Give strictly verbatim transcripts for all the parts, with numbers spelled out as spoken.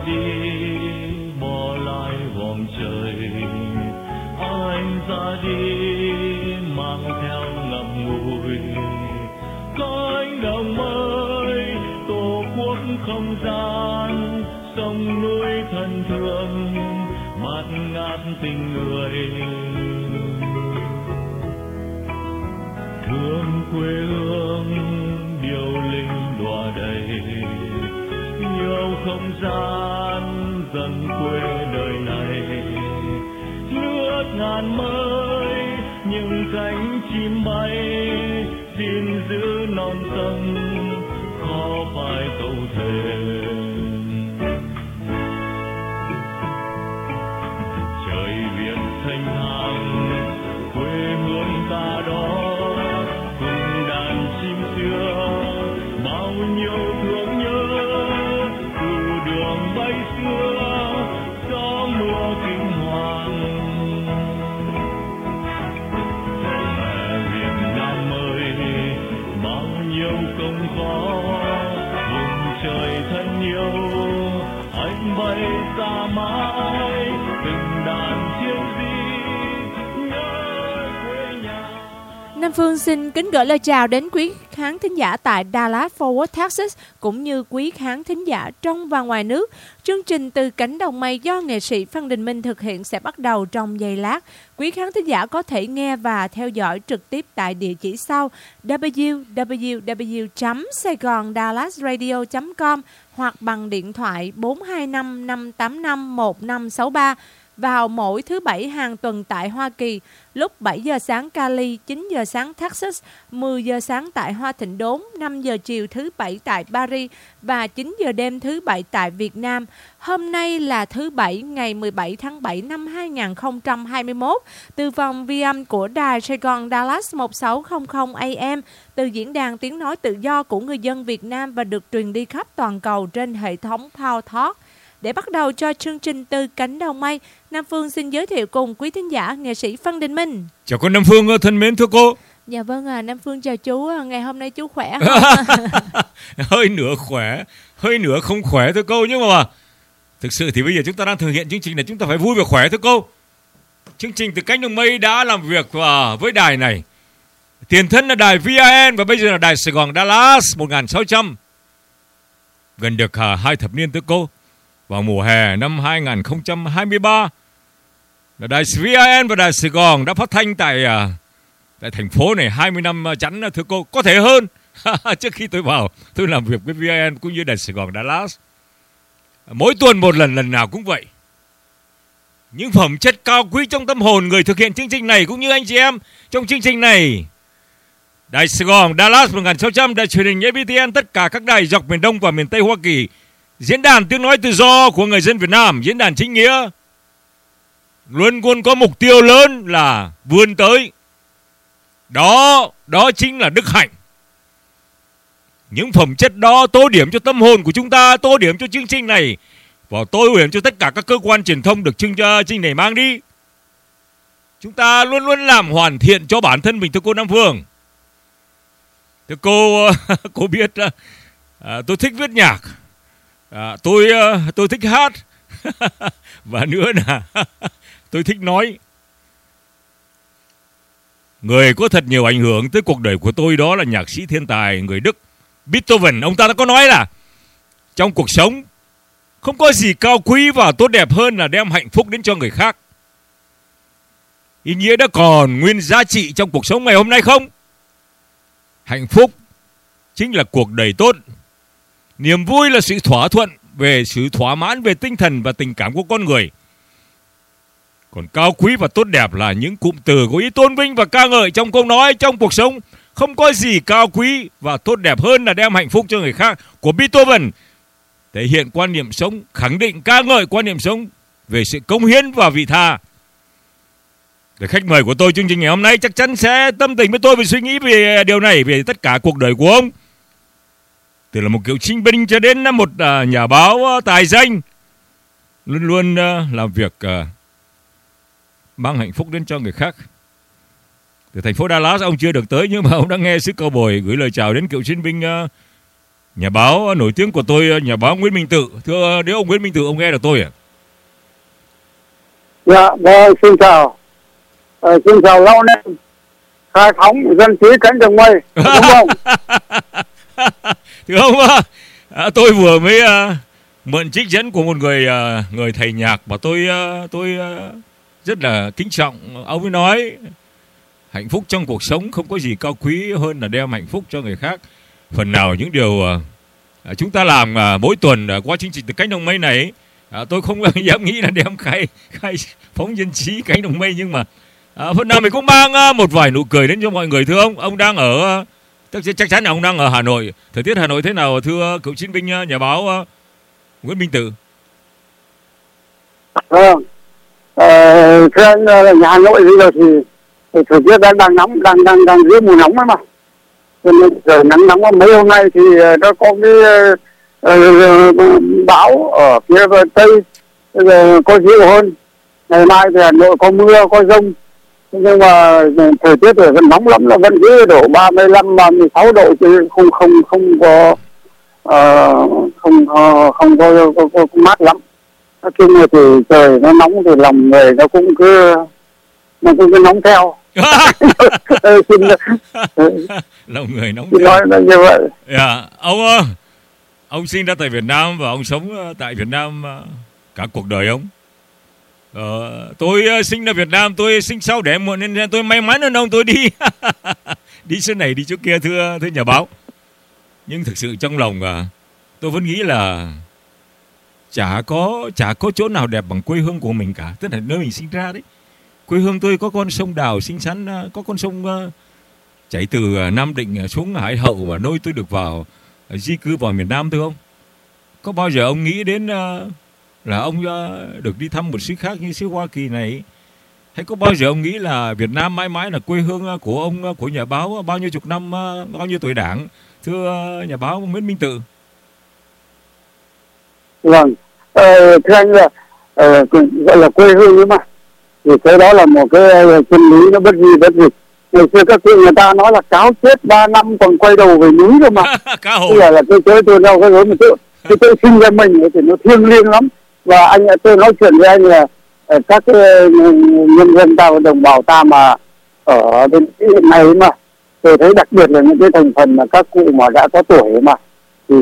đi bỏ lại vòng trời, anh ra đi mang theo ngậm ngùi cánh đồng mới, tổ quốc không gian sông núi thân thương mát ngát tình người, thương quê hương điệu linh đọa đầy, yêu không gian dần quê đời này, nước ngàn mới những cánh chim bay, xin giữ non sông khó phải câu thề. Trời Việt thanh thang quê hương ta đó, cùng đàn chim xưa bao nhiêu thương nhớ, từ đường bay xưa gió mưa kinh hoàng. Mẹ Việt Nam ơi bao nhiêu công khó, vùng trời thân yêu anh bay ra mãi, từng đàn chiêu di nhớ quê nhà. Nam Phương xin kính gửi lời chào đến quý khán thính giả tại Dallas, Fort Worth, Texas, cũng như quý khán thính giả trong và ngoài nước. Chương trình Từ Cánh Đồng Mây do nghệ sĩ Phan Đình Minh thực hiện sẽ bắt đầu trong giây lát. Quý khán thính giả có thể nghe và theo dõi trực tiếp tại địa chỉ sau w w w chấm saigon dallas radio chấm com hoặc bằng điện thoại bốn hai năm năm tám năm một năm sáu ba vào mỗi thứ Bảy hàng tuần tại Hoa Kỳ, lúc bảy giờ sáng Cali, chín giờ sáng Texas, mười giờ sáng tại Hoa Thịnh Đốn, năm giờ chiều thứ Bảy tại Paris và chín giờ đêm thứ Bảy tại Việt Nam. Hôm nay là thứ Bảy ngày mười bảy tháng bảy năm hai nghìn không trăm hai mươi mốt, từ phòng vi âm của đài Sài Gòn Dallas một sáu không không A M, từ diễn đàn tiếng nói tự do của người dân Việt Nam và được truyền đi khắp toàn cầu trên hệ thống Power Talk. Để bắt đầu cho chương trình Từ Cánh Đồng Mây, Nam Phương xin giới thiệu cùng quý thính giả nghệ sĩ Phan Đình Minh. Chào cô Nam Phương thân mến, thưa cô. Dạ vâng à, Nam Phương chào chú. Ngày hôm nay chú khỏe không? Hơi nửa khỏe, hơi nửa không khỏe thưa cô. Nhưng mà thực sự thì bây giờ chúng ta đang thực hiện chương trình này, chúng ta phải vui và khỏe thưa cô. Chương trình Từ Cánh Đồng Mây đã làm việc với đài này. Tiền thân là đài vê i en và bây giờ là đài Sài Gòn Dallas một nghìn sáu trăm. Gần được uh, hai thập niên thưa cô. Vào mùa hè năm hai nghìn không trăm hai mươi ba, đài vê i en và đài Sài Gòn đã phát thanh tại uh, tại thành phố này hai mươi năm chắn thưa cô, có thể hơn. Trước khi tôi vào, tôi làm việc với vê i en cũng như đài Sài Gòn Dallas. Mỗi tuần một lần, lần nào cũng vậy. Những phẩm chất cao quý trong tâm hồn người thực hiện chương trình này cũng như anh chị em trong chương trình này. Đài Sài Gòn Dallas một nghìn sáu trăm, đài truyền hình a bê tê en, tất cả các đài dọc miền Đông và miền Tây Hoa Kỳ, diễn đàn tiếng nói tự do của người dân Việt Nam, diễn đàn chính nghĩa, luôn luôn có mục tiêu lớn là vươn tới. Đó, đó chính là đức hạnh. Những phẩm chất đó tô điểm cho tâm hồn của chúng ta, tô điểm cho chương trình này và tô điểm cho tất cả các cơ quan truyền thông được chương trình này mang đi. Chúng ta luôn luôn làm hoàn thiện cho bản thân mình thưa cô Nam Phương. Thưa cô, cô biết à, tôi thích viết nhạc. À, tôi tôi thích hát và nữa là tôi thích nói. Người có thật nhiều ảnh hưởng tới cuộc đời của tôi đó là nhạc sĩ thiên tài người Đức Beethoven. Ông ta đã có nói là trong cuộc sống không có gì cao quý và tốt đẹp hơn là đem hạnh phúc đến cho người khác. Ý nghĩa đã còn nguyên giá trị trong cuộc sống ngày hôm nay không? Hạnh phúc chính là cuộc đời tốt. Niềm vui là sự thỏa thuận về sự thỏa mãn về tinh thần và tình cảm của con người. Còn cao quý và tốt đẹp là những cụm từ có ý tôn vinh và ca ngợi trong câu nói. Trong cuộc sống không có gì cao quý và tốt đẹp hơn là đem hạnh phúc cho người khác của Beethoven. Thể hiện quan niệm sống, khẳng định ca ngợi quan niệm sống về sự cống hiến và vị tha. Để khách mời của tôi chương trình ngày hôm nay chắc chắn sẽ tâm tình với tôi và suy nghĩ về điều này, về tất cả cuộc đời của ông. Từ là một cựu chiến binh cho đến một uh, nhà báo uh, tài danh, luôn luôn uh, làm việc uh, mang hạnh phúc đến cho người khác. Từ thành phố Dallas ông chưa được tới, nhưng mà ông đã nghe xứ Cao Bồi gửi lời chào đến cựu chiến binh uh, Nhà báo nổi tiếng của tôi, nhà báo Nguyễn Minh Tự. Thưa nếu ông Nguyễn Minh Tự, ông nghe được tôi à? Dạ, vâng, xin chào. Ờ, xin chào Lão Nên, khai phóng dân trí cánh đồng mây, đúng không? Thưa ông, à, tôi vừa mới à, mượn trích dẫn của một người à, người thầy nhạc mà tôi à, tôi à, rất là kính trọng. Ông ấy nói hạnh phúc trong cuộc sống không có gì cao quý hơn là đem hạnh phúc cho người khác. Phần nào những điều à, chúng ta làm à, mỗi tuần à, qua chương trình Từ Cánh Đồng Mây này, à, tôi không dám nghĩ là đem khai khai phóng dân trí cánh đồng mây, nhưng mà à, phần nào mình cũng mang à, một vài nụ cười đến cho mọi người. Thưa ông, ông đang ở à, chắc chắn là ông đang ở Hà Nội. Thời tiết Hà Nội thế nào thưa cựu chiến binh nhà báo à, Nguyễn Minh Tự? Vâng, ờ, thưa anh, nhà Hà Nội bây giờ thì, thì thời tiết đang đang nóng, đang đang đang dưới mùa nóng ấy mà. Cho nên giờ nắng nóng mấy hôm nay thì nó có cái uh, bão ở phía tây bây giờ có dịu hơn. Ngày mai thì Hà Nội có mưa, có dông, nhưng mà thời tiết thì vẫn nóng lắm, là vẫn dưới độ ba mươi lăm, ba mươi sáu độ, chứ không không không có uh, không uh, không có, có, có, có mát lắm. Nói chung là thì trời nó nóng thì lòng người nó cũng cứ nó cũng cứ nóng theo. Xin lòng người nóng theo. Nói là như vậy. Yeah. Ông ông sinh ra tại Việt Nam và ông sống tại Việt Nam cả cuộc đời ông. Ờ, tôi sinh ra Việt Nam, tôi sinh sau đẻ muộn nên tôi may mắn hơn ông. Tôi đi đi chỗ này đi chỗ kia thưa thưa nhà báo. Nhưng thực sự trong lòng tôi vẫn nghĩ là chả có chả có chỗ nào đẹp bằng quê hương của mình cả, tức là nơi mình sinh ra đấy. Quê hương tôi có con sông Đào xinh xắn, có con sông chảy từ Nam Định xuống Hải Hậu và nơi tôi được vào di cư vào miền Nam, thưa ông. Có bao giờ ông nghĩ đến là ông được đi thăm một xứ khác như xứ Hoa Kỳ này? Hay có bao giờ ông nghĩ là Việt Nam mãi mãi là quê hương của ông, của nhà báo bao nhiêu chục năm, bao nhiêu tuổi Đảng, thưa nhà báo Nguyễn Minh Tự? Vâng, ờ, thưa anh là ờ, gọi là quê hương ấy mà, thì cái đó là một cái chân lý nó bất di bất dịch. Ngày xưa các cụ người ta nói là cáo chết ba năm còn quay đầu về núi cơ mà. Bây giờ là tôi chơi tôi đâu cái rối một chút. Thì tôi sinh ra mình thì nó thiêng liêng lắm. Và anh tôi nói chuyện với anh là các cái nhân dân ta và đồng bào ta mà ở bên hiện này mà tôi thấy đặc biệt là những cái thành phần là các cụ mà đã có tuổi mà thì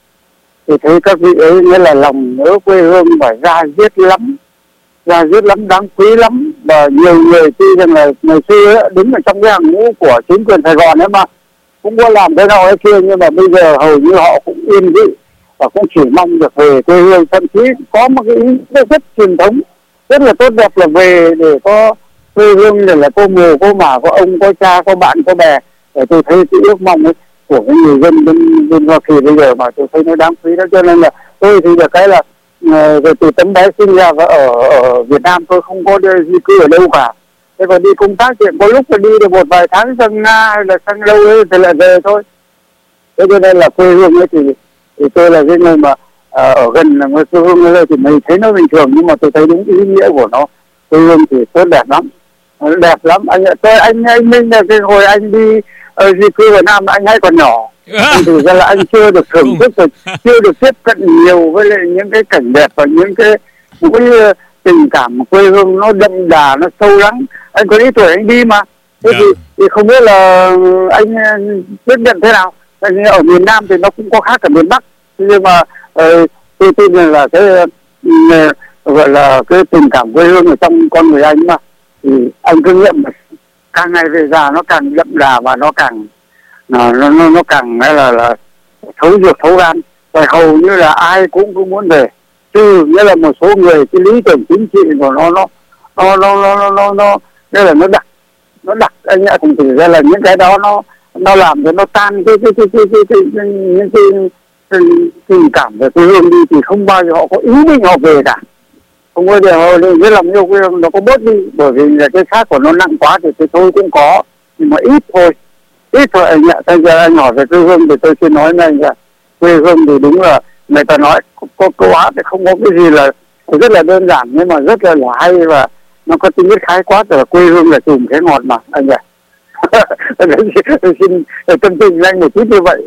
thì thấy các vị ấy nghĩa là lòng nhớ quê hương và ra diết lắm, ra diết lắm, đáng quý lắm. Và nhiều người tuy rằng là ngày xưa ấy, đứng ở trong cái hàng ngũ của chính quyền Sài Gòn ấy mà cũng có làm thế nào ấy kia, nhưng mà bây giờ hầu như họ cũng yên vị và cũng chỉ mong được về quê hương, thậm chí có một cái ý rất, rất truyền thống rất là tốt đẹp là về để có quê hương, để là cô mồ cô mả, có ông, có cha, có bạn, có bè. Để tôi thấy cái ước mong ấy của cái người dân bên, bên Hoa Kỳ bây giờ mà tôi thấy nó đáng quý đó. Cho nên là tôi thì được cái là uh, từ tấm bé sinh ra và ở, ở Việt Nam tôi không có di cư ở đâu cả. Thế còn đi công tác thì có lúc là đi được một vài tháng sang Nga hay là sang đâu ấy thì lại về thôi. Thế cho nên là quê hương ấy thì, thì tôi là cái người mà uh, ở gần là quê hương ấy thì mình thấy nó bình thường, nhưng mà tôi thấy đúng ý nghĩa của nó. Quê hương thì tốt đẹp lắm, đẹp lắm. Anh tôi anh anh Minh là cái hồi anh đi ở di cư Việt Nam anh hay còn nhỏ, thì ra là anh chưa được thưởng thức, chưa được tiếp cận nhiều với lại những cái cảnh đẹp và những cái một cái tình cảm quê hương nó đậm đà, nó sâu lắng. Anh có ít tuổi anh đi mà, thế yeah. thì, thì không biết là anh tiếp nhận thế nào. Anh ở miền Nam thì nó cũng có khác ở miền Bắc, nhưng mà uh, tôi tin là cái uh, gọi là cái tình cảm quê hương ở trong con người anh mà, thì anh cứ nghiệm mà càng ngày về già nó càng đậm đà và nó càng nó nó, nó càng là là thấu ruột thấu gan, và hầu như là ai cũng cũng muốn về, trừ nghĩa là một số người cái lý tưởng chính trị của nó nó nó nó nó nó nó đây là nó đặc nó đặc anh ạ. Cũng thực ra là những cái đó nó nó làm cho nó tan cái cái cái cái cái, cái, cái những cái, cái tình cảm về quê hương đi, thì không bao giờ họ có ý định họ về cả. Không có điều cái lòng yêu quê hương nó có bớt đi, bởi vì là cái xác của nó nặng quá thì tôi thôi cũng có, nhưng mà ít thôi, ít thôi anh ạ. Bây giờ anh hỏi về quê hương thì tôi xin nói với anh là quê hương thì đúng là người ta nói có câu hát thì không có cái gì là rất là đơn giản, nhưng mà rất là, là hay và nó có tính chất khái quát, là quê hương là chùm cái ngọt mà anh ạ. Tôi xin tâm tình với anh một chút như vậy.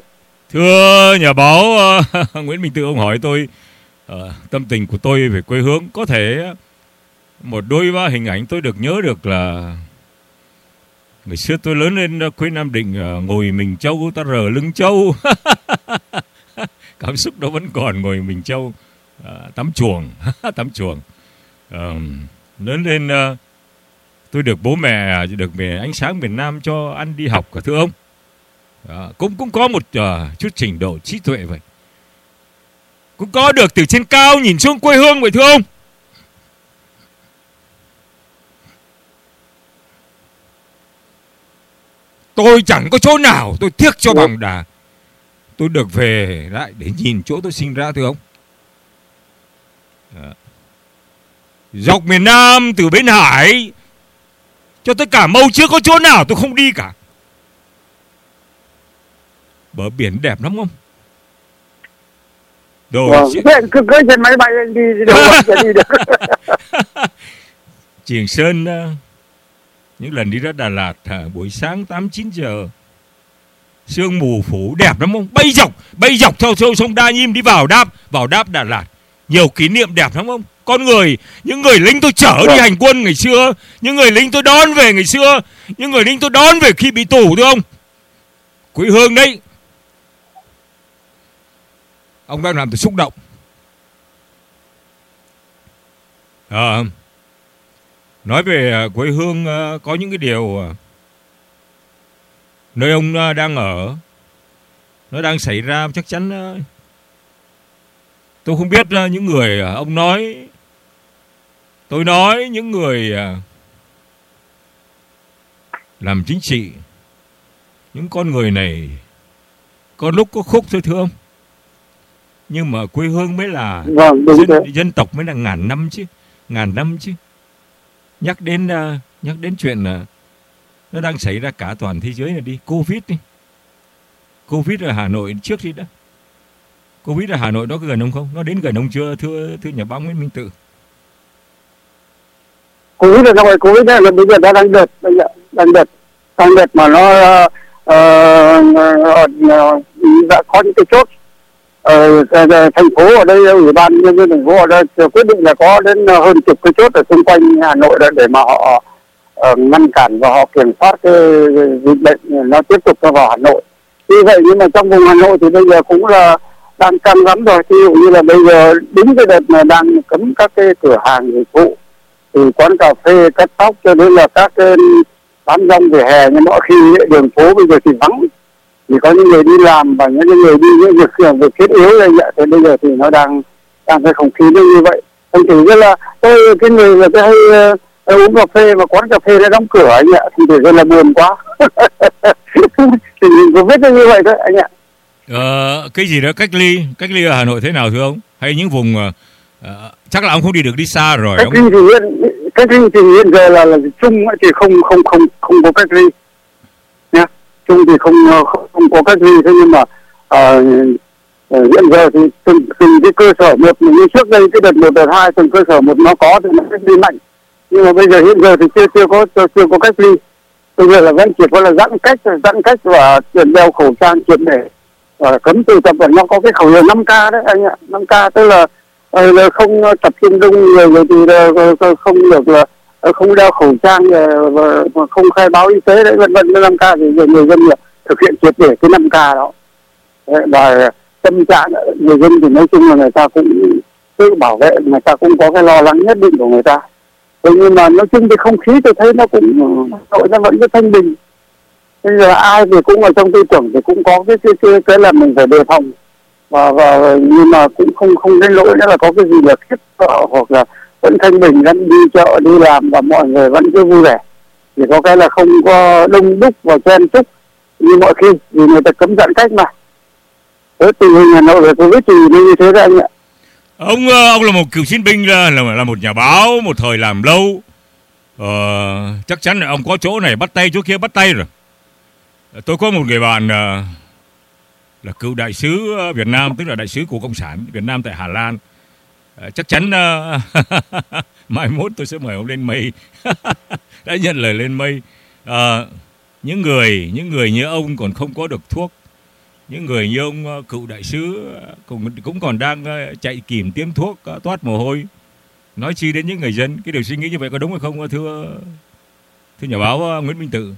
Thưa nhà báo uh, Nguyễn Minh Tự, ông hỏi tôi uh, tâm tình của tôi về quê hương. Có thể một đôi ba hình ảnh tôi được nhớ được là ngày xưa tôi lớn lên quê Nam Định, uh, ngồi mình trâu ta rờ lưng trâu. Cảm xúc đó vẫn còn, ngồi mình trâu, uh, tắm chuồng, tắm chuồng. Uh, lớn lên uh, tôi được bố mẹ, được mẹ ánh sáng miền Nam cho ăn đi học cả, thưa ông. Đó, cũng cũng có một uh, chút trình độ trí tuệ vậy, cũng có được từ trên cao nhìn xuống quê hương vậy, thưa ông. Tôi chẳng có chỗ nào tôi tiếc cho bằng đà tôi được về lại để nhìn chỗ tôi sinh ra, thưa ông. Đó. Dọc miền Nam từ Bến Hải cho tới cả Mâu chưa có chỗ nào tôi không đi cả. Bờ biển đẹp lắm không? Rồi Vâng, chị... cứ cưới trên máy bay anh đi đâu sẽ đi được. Trường Sơn, những lần đi ra Đà Lạt buổi sáng tám chín giờ, sương mù phủ đẹp lắm không? Bay dọc, bay dọc theo sông sông Đa Nhiêm đi vào đáp, vào đáp Đà Lạt. Nhiều kỷ niệm đẹp lắm không? Con người, những người lính tôi chở đi hành quân ngày xưa, những người lính tôi đón về ngày xưa, những người lính tôi đón về khi bị tù, thưa ông. Quê hương đấy. Ông đang làm tôi xúc động. À, nói về quê hương, có những cái điều nơi ông đang ở nó đang xảy ra, chắc chắn tôi không biết những người ông nói, tôi nói những người làm chính trị, những con người này có lúc có khúc thôi, thưa ông. Nhưng mà quê hương mới là vâng, dân, dân tộc mới là ngàn năm chứ, ngàn năm chứ. Nhắc đến uh, nhắc đến chuyện là uh, nó đang xảy ra cả toàn thế giới này đi, Covid đi. Covid ở Hà Nội trước đi đã. Covid ở Hà Nội nó có gần ông không? Nó đến gần ông chưa, thưa thưa nhà báo Nguyễn Minh Tự? Covid là rồi, Covid là bây giờ đã đang đợt, bây giờ đang đợt, đang đợt mà nó uh, uh, đã có những cái chốt. Ờ, thành phố ở đây, ủy ban nhân dân thành phố ở đây quyết định là có đến hơn chục cái chốt ở xung quanh Hà Nội đó để mà họ uh, ngăn cản và họ kiểm soát cái dịch bệnh nó tiếp tục vào Hà Nội. Vì vậy nhưng mà trong vùng Hà Nội thì bây giờ cũng là đang căng lắm rồi. Ví dụ như là bây giờ đúng cái đợt mà đang cấm các cái cửa hàng dịch vụ, từ quán cà phê, cắt tóc cho đến là các cái bán rong vỉa hè, nhưng mọi khi đường phố bây giờ thì vắng. Chỉ có những người đi làm và những người đi những việc việc thiết yếu đây vậy. Thế bây giờ thì nó đang đang cái không khí nó như vậy. Thành thử rất là tôi cái người là tôi hay uh, uống cà phê mà quán cà phê nó đóng cửa anh ạ, thì rất là buồn quá. Thì mình có biết như vậy thôi anh ạ. Ờ, cái gì đó cách ly cách ly ở Hà Nội thế nào thưa ông? Hay những vùng uh, chắc là ông không đi được đi xa rồi. Cách ông... ly thì hiện cách ly thì hiện giờ là là chung thì không không không không có cách ly nha. Chung thì không không, không có cách ly, thế nhưng mà uh, hiện giờ thì từng từng cái cơ sở một, như trước đây cái đợt một đợt hai từng cơ sở một nó có thì nó cách ly mạnh, nhưng mà bây giờ hiện giờ thì chưa chưa có chưa, chưa có cách ly. Bây giờ là vẫn chỉ có là giãn cách giãn cách và chuyện đeo khẩu trang triệt để và cấm tụ tập. Và nó có cái khẩu hiệu năm K đấy anh ạ. năm K tức là, là không tập trung đông người, rồi thì là không được là không đeo khẩu trang và không khai báo y tế đấy, vân vân. năm K thì người dân là thực hiện triệt để cái năm K đó. Và tâm trạng người dân thì nói chung là người ta cũng tự bảo vệ, người ta cũng có cái lo lắng nhất định của người ta. Thế nhưng mà nói chung cái không khí tôi thấy nó cũng nội nó vẫn rất thanh bình. Bây giờ ai thì cũng ở trong tư tưởng thì cũng có cái cái cái, cái là mình phải đề phòng, và, và nhưng mà cũng không không đến lỗi nữa là có cái gì là khiếp sợ, hoặc là vẫn thanh bình, vẫn đi chợ đi làm và mọi người vẫn cứ vui vẻ. Chỉ có cái là không có đông đúc và chen chúc như mọi khi, vì người ta cấm giãn cách mà. Thế tình hình Hà Nội là Covid thì như thế đấy anh ạ. Ông ông là một cựu chiến binh, là là, là một nhà báo một thời làm lâu, ờ, chắc chắn là ông có chỗ này bắt tay chỗ kia bắt tay rồi. Tôi có một người bạn uh, là cựu đại sứ Việt Nam, tức là đại sứ của Cộng sản Việt Nam tại Hà Lan. Uh, chắc chắn uh, mai mốt tôi sẽ mời ông lên mây. Đã nhận lời lên mây. Uh, những người những người như ông còn không có được thuốc, những người như ông uh, cựu đại sứ uh, cũng cũng còn đang uh, chạy kìm tiêm thuốc uh, toát mồ hôi, nói chi đến những người dân. Cái điều suy nghĩ như vậy có đúng hay không thưa thưa nhà báo uh, Nguyễn Minh Tự?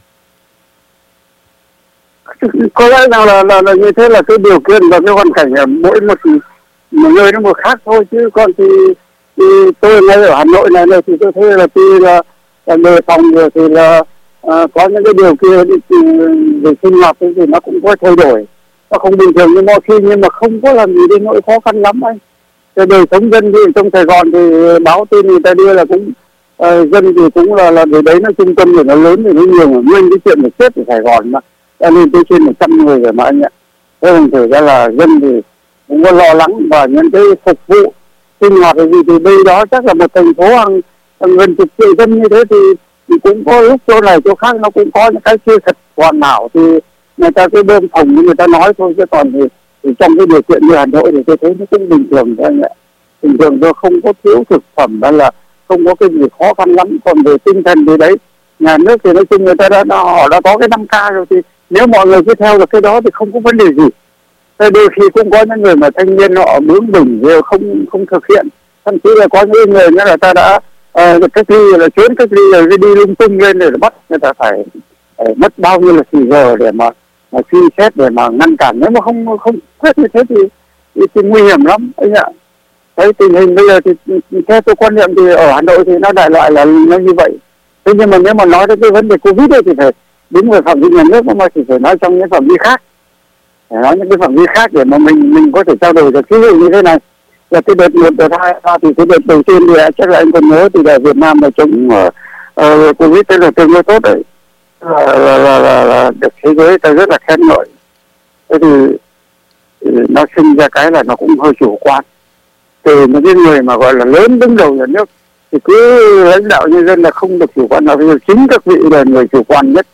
Có lẽ nào là, là là như thế là cái điều kiện và cái hoàn cảnh ở mỗi một, một người nó một khác thôi, chứ còn thì, thì tôi ngay ở Hà Nội này, này thì tôi thấy là tuy là, là người phòng rồi thì là à, có những cái điều kia thì, về sinh hoạt thì nó cũng có thay đổi, nó không bình thường như mọi khi, nhưng mà không có làm gì đến nỗi khó khăn lắm anh. Cái đời sống dân thì trong Sài Gòn thì báo tin người ta đưa là cũng uh, dân thì cũng là là để đấy nó trung tâm thì nó lớn thì nó nhiều, mà nguyên cái chuyện mà chết ở Sài Gòn mà đã lên tới trên một trăm người rồi mà anh ạ. Thế thành thử ra là dân thì cũng có lo lắng, và những cái phục vụ sinh hoạt gì thì đây đó chắc là một thành phố hàng, hàng gần chục triệu dân như thế thì, thì cũng có lúc chỗ này chỗ khác nó cũng có những cái chưa thật hoàn hảo, thì người ta cứ bơm phòng như người ta nói thôi, chứ còn thì, thì trong cái điều kiện như Hà Nội thì tôi thấy nó cũng bình thường thôi anh ạ. Bình thường tôi không có thiếu thực phẩm hay là không có cái gì khó khăn lắm. Còn về tinh thần thì đấy, nhà nước thì nói chung người ta đã, đã họ đã có cái năm K rồi, thì nếu mọi người cứ theo được cái đó thì không có vấn đề gì. Thế đôi khi cũng có những người mà thanh niên họ bướng bỉnh rồi không không thực hiện, thậm chí là có những người nữa là ta đã uh, cách ly là trốn cách ly rồi đi lung tung lên để bắt người ta phải, phải mất bao nhiêu là thì giờ để mà mà suy xét để mà ngăn cản. Nếu mà không không quyết như thế thì, thì, thì nguy hiểm lắm anh ạ. Đấy, tình hình bây giờ thì theo tôi quan niệm thì ở Hà Nội thì nó đại loại là nó như vậy. Thế nhưng mà nếu mà nói đến cái vấn đề Covid thì phải đúng về phạm vi nhà nước, mà chỉ phải nói trong những phạm vi khác, phải nói những cái phạm vi khác để mà mình mình có thể trao đổi được. Ví dụ như thế này, là cái đợt một, đợt hai, thì cái đợt đầu tiên thì chắc là anh còn nhớ thì là Việt Nam là chống uh, uh, Covid thế là tương đối tốt đấy, là, là, là, là, là được thế giới ta rất là khen ngợi. Thế thì, thì nó sinh ra cái là nó cũng hơi chủ quan từ những cái người mà gọi là lớn đứng đầu nhà nước, thì cứ lãnh đạo nhân dân là không được chủ quan nào. Bây giờ chính các vị là người chủ quan nhất.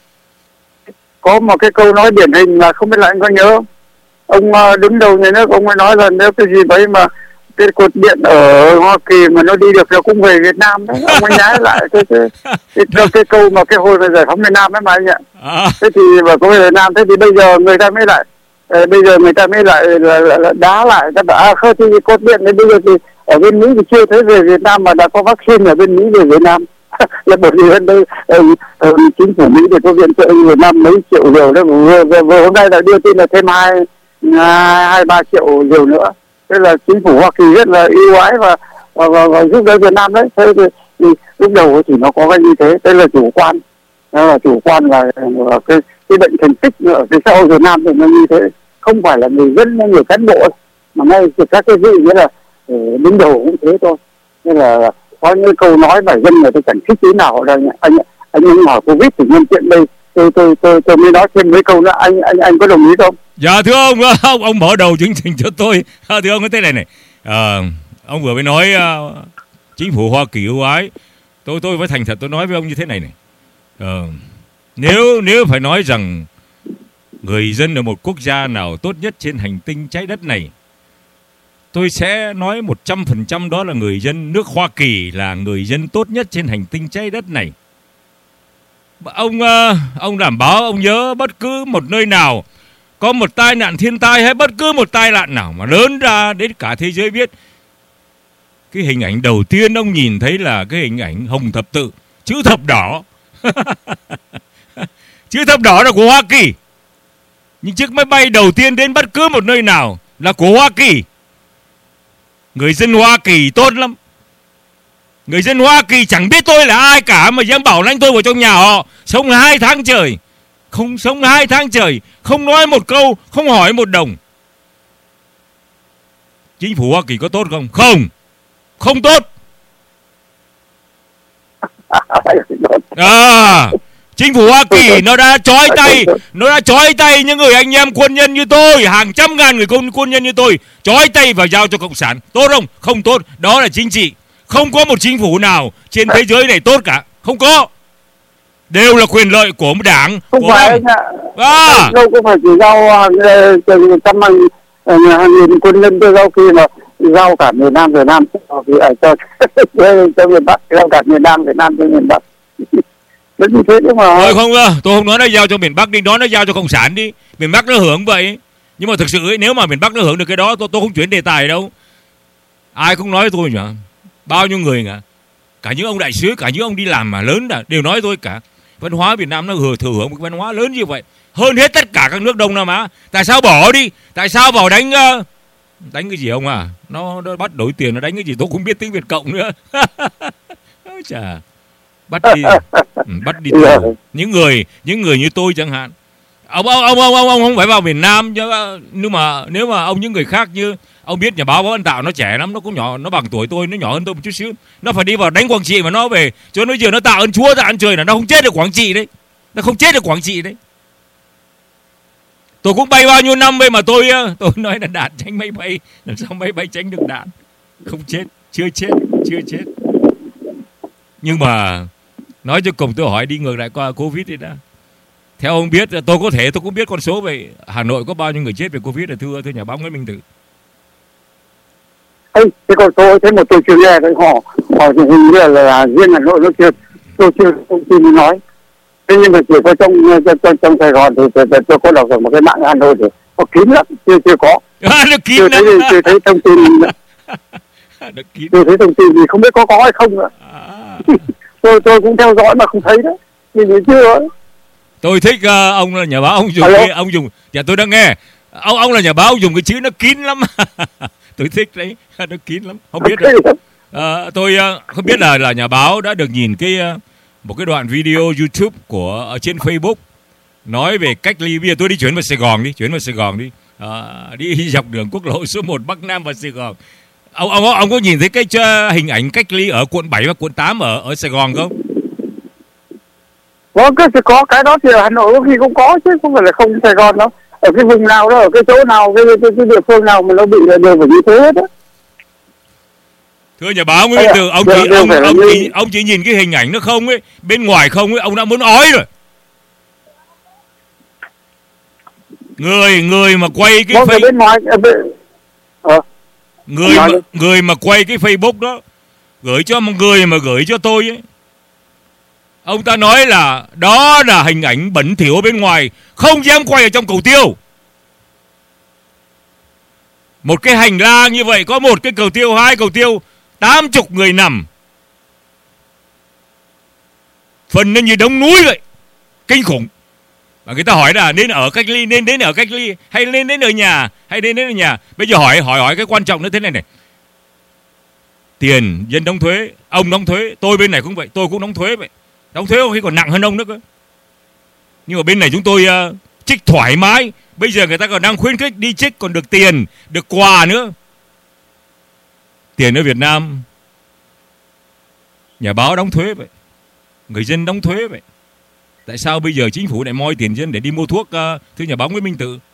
Có một cái câu nói điển hình là không biết là anh có nhớ không? Ông đứng đầu nhà nước ông ấy nói là nếu cái gì đấy mà cái cột điện ở Hoa Kỳ mà nó đi được nó cũng về Việt Nam đấy. Ông ấy nhái lại cái cái, cái, cái, cái câu mà cái hồi mà giải phóng miền Nam ấy mà anh ạ. Thế thì mà có về Việt Nam, thế thì bây giờ người ta mới lại ờ, bây giờ người ta mới lại là, là, là đá lại, ta bảo à không thì cột điện đấy bây giờ thì ở bên Mỹ thì chưa thấy về Việt Nam mà đã có vaccine ở bên Mỹ về Việt Nam. Là bởi vì bên đây uh, uh, chính phủ Mỹ thì có viện trợ Việt Nam mấy triệu liều đấy, vừa, vừa, vừa hôm nay đã đưa tin là thêm hai hai ba triệu liều nữa. Thế là chính phủ Hoa Kỳ rất là ưu ái và, và, và, và giúp đỡ Việt Nam đấy. Thế thì, thì lúc đầu thì nó có cái như thế, đây là chủ quan, đó là chủ quan là, là cái cái bệnh thành tích ở cái xã hội Việt Nam thì nó như thế, không phải là người dân hay người cán bộ mà ngay các cái vị nghĩa là đứng đầu cũng thế thôi. Nên là có những câu nói mà dân người ta chẳng thích tí nào ở đây. Anh anh anh hỏi Covid thì nhân tiện đây tôi tôi tôi tôi mới nói thêm mấy câu nữa, anh anh anh có đồng ý không? Dạ thưa ông, ông ông mở đầu chương trình cho tôi. À, thưa ông cái thế này này, à, ông vừa mới nói uh, chính phủ Hoa Kỳ ưu ái, tôi tôi phải thành thật tôi nói với ông như thế này này, à, nếu nếu phải nói rằng người dân ở một quốc gia nào tốt nhất trên hành tinh trái đất này, tôi sẽ nói một trăm phần trăm đó là người dân nước Hoa Kỳ là người dân tốt nhất trên hành tinh trái đất này. Ông ông đảm bảo ông nhớ bất cứ một nơi nào có một tai nạn thiên tai hay bất cứ một tai nạn nào mà lớn ra đến cả thế giới biết, cái hình ảnh đầu tiên ông nhìn thấy là cái hình ảnh hồng thập tự, chữ thập đỏ. Chữ thập đỏ là của Hoa Kỳ. Nhưng chiếc máy bay đầu tiên đến bất cứ một nơi nào là của Hoa Kỳ. Người dân Hoa Kỳ tốt lắm. Người dân Hoa Kỳ chẳng biết tôi là ai cả mà dám bảo lãnh tôi vào trong nhà họ. Sống hai tháng trời. Không sống hai tháng trời. Không nói một câu. Không hỏi một đồng. Chính phủ Hoa Kỳ có tốt không? Không. Không tốt. À, chính phủ Hoa Kỳ nó đã trói tay. Nó đã trói tay những người anh em quân nhân như tôi. Hàng trăm ngàn người quân, quân nhân như tôi. Trói tay và giao cho Cộng sản. Tốt không? Không tốt. Đó là chính trị. Không có một chính phủ nào trên thế giới này tốt cả. Không có. Đều là quyền lợi của một đảng. Không của phải anh ạ. À. Đâu có phải chỉ giao hàng trăm hàng, hàng nghìn quân nhân cho giao khi mà giao cả miền Nam Việt Nam cho cho, cho miền Bắc, giao cả miền Nam Việt Nam cho miền Bắc. Đến như thế chứ mà. Thôi không, tôi không nói nó giao cho miền Bắc đi, nói nó giao cho Cộng sản đi. Miền Bắc nó hưởng vậy. Nhưng mà thực sự ấy, nếu mà miền Bắc nó hưởng được cái đó, tôi tôi không chuyển đề tài đâu. Ai cũng nói tôi nhỉ, bao nhiêu người cả, cả những ông đại sứ, cả những ông đi làm mà lớn đã đều nói tôi cả. Văn hóa Việt Nam nó thừa thừa hưởng một văn hóa lớn như vậy, hơn hết tất cả các nước Đông Nam Á. Tại sao bỏ đi? Tại sao vào đánh uh, đánh cái gì ông à? Nó, nó bắt đổi tiền, nó đánh cái gì tôi không biết tiếng Việt cộng nữa. Chà, bắt đi, ừ, bắt đi tù. Những người những người như tôi chẳng hạn. Ông ông ông ông ông, ông không phải vào miền Nam chứ, nhưng mà nếu mà ông những người khác như ông biết nhà báo Võ Văn Tạo nó trẻ lắm, nó cũng nhỏ, nó bằng tuổi tôi, nó nhỏ hơn tôi một chút xíu, nó phải đi vào đánh Quảng Trị mà nó về, cho nó giờ nó tạ ơn Chúa, tạ ơn trời là nó không chết được Quảng Trị đấy, nó không chết được Quảng Trị đấy. Tôi cũng bay bao nhiêu năm vậy mà tôi tôi nói là đạn tránh máy bay, làm sao máy bay tránh được đạn, không chết, chưa chết, chưa chết. Nhưng mà nói cho cùng tôi hỏi đi ngược lại qua Covid đi đã. Theo ông biết, tôi có thể tôi cũng biết con số về Hà Nội có bao nhiêu người chết về Covid rồi thưa thưa nhà báo Nguyễn Minh Tử. Ê, cái con số thế mà tôi chưa nghe đấy, họ họ thì hình như là, là riêng Hà Nội nó chưa, tôi chưa thông tin nói. Thế nhưng mà chỉ có trong trong, trong Sài Gòn thì tôi có đọc được một cái mạng Hà Nội thì có kín lắm, chưa chưa có. À, nó kín chưa lắm. thấy chưa thấy thông tin. Nó kín. Chưa thấy thông tin gì không biết có có hay không nữa. À. tôi tôi cũng theo dõi mà không thấy đấy, nhìn thấy chưa. Tôi thích uh, ông là nhà báo, ông dùng cái, ông dùng, dạ tôi đang nghe, ông ông là nhà báo, ông dùng cái chữ nó kín lắm. Tôi thích đấy, nó kín lắm, không biết rồi. Uh, tôi uh, không biết là là nhà báo đã được nhìn cái uh, một cái đoạn video YouTube của ở trên Facebook nói về cách ly. Bây giờ tôi đi chuyển vào Sài Gòn đi, chuyển vào Sài Gòn đi, uh, đi dọc đường quốc lộ số một Bắc Nam vào Sài Gòn. Ông ông ông có nhìn thấy cái uh, hình ảnh cách ly ở quận bảy và quận tám ở ở Sài Gòn không? Có cái có cái đó thì ở Hà Nội có khi cũng có chứ không phải là không Sài Gòn đâu. Ở cái vùng nào đó, ở cái chỗ nào, cái cái, cái địa phương nào mà nó bị là đều phải như thế hết á. Thưa nhà báo Nguyễn Minh Tử, ông chỉ ông ông chỉ ông chỉ nhìn cái hình ảnh nó không ấy, bên ngoài không ấy, ông đã muốn ói rồi. Người người mà quay cái Facebook bên ngoài, bên... Ờ. người mà, người mà quay cái Facebook đó gửi cho một người mà gửi cho tôi ấy. Ông ta nói là đó là hình ảnh bẩn thỉu bên ngoài, không dám quay ở trong cầu tiêu. Một cái hành lang như vậy, có một cái cầu tiêu, hai cầu tiêu, tám chục người nằm. Phần nó như đống núi vậy, kinh khủng. Và người ta hỏi là nên ở cách ly, nên đến ở cách ly, hay nên đến ở nhà, hay nên đến ở nhà. Bây giờ hỏi hỏi hỏi cái quan trọng nữa thế này này. Tiền dân đóng thuế, ông đóng thuế, tôi bên này cũng vậy, tôi cũng đóng thuế vậy. Đóng thuế có khi còn nặng hơn ông nữa cơ. Nhưng mà bên này chúng tôi uh, trích thoải mái. Bây giờ người ta còn đang khuyến khích đi trích, còn được tiền, được quà nữa. Tiền ở Việt Nam, nhà báo đóng thuế vậy, người dân đóng thuế vậy. Tại sao bây giờ chính phủ lại moi tiền dân để đi mua thuốc, uh, thưa nhà báo Nguyễn Minh Tử?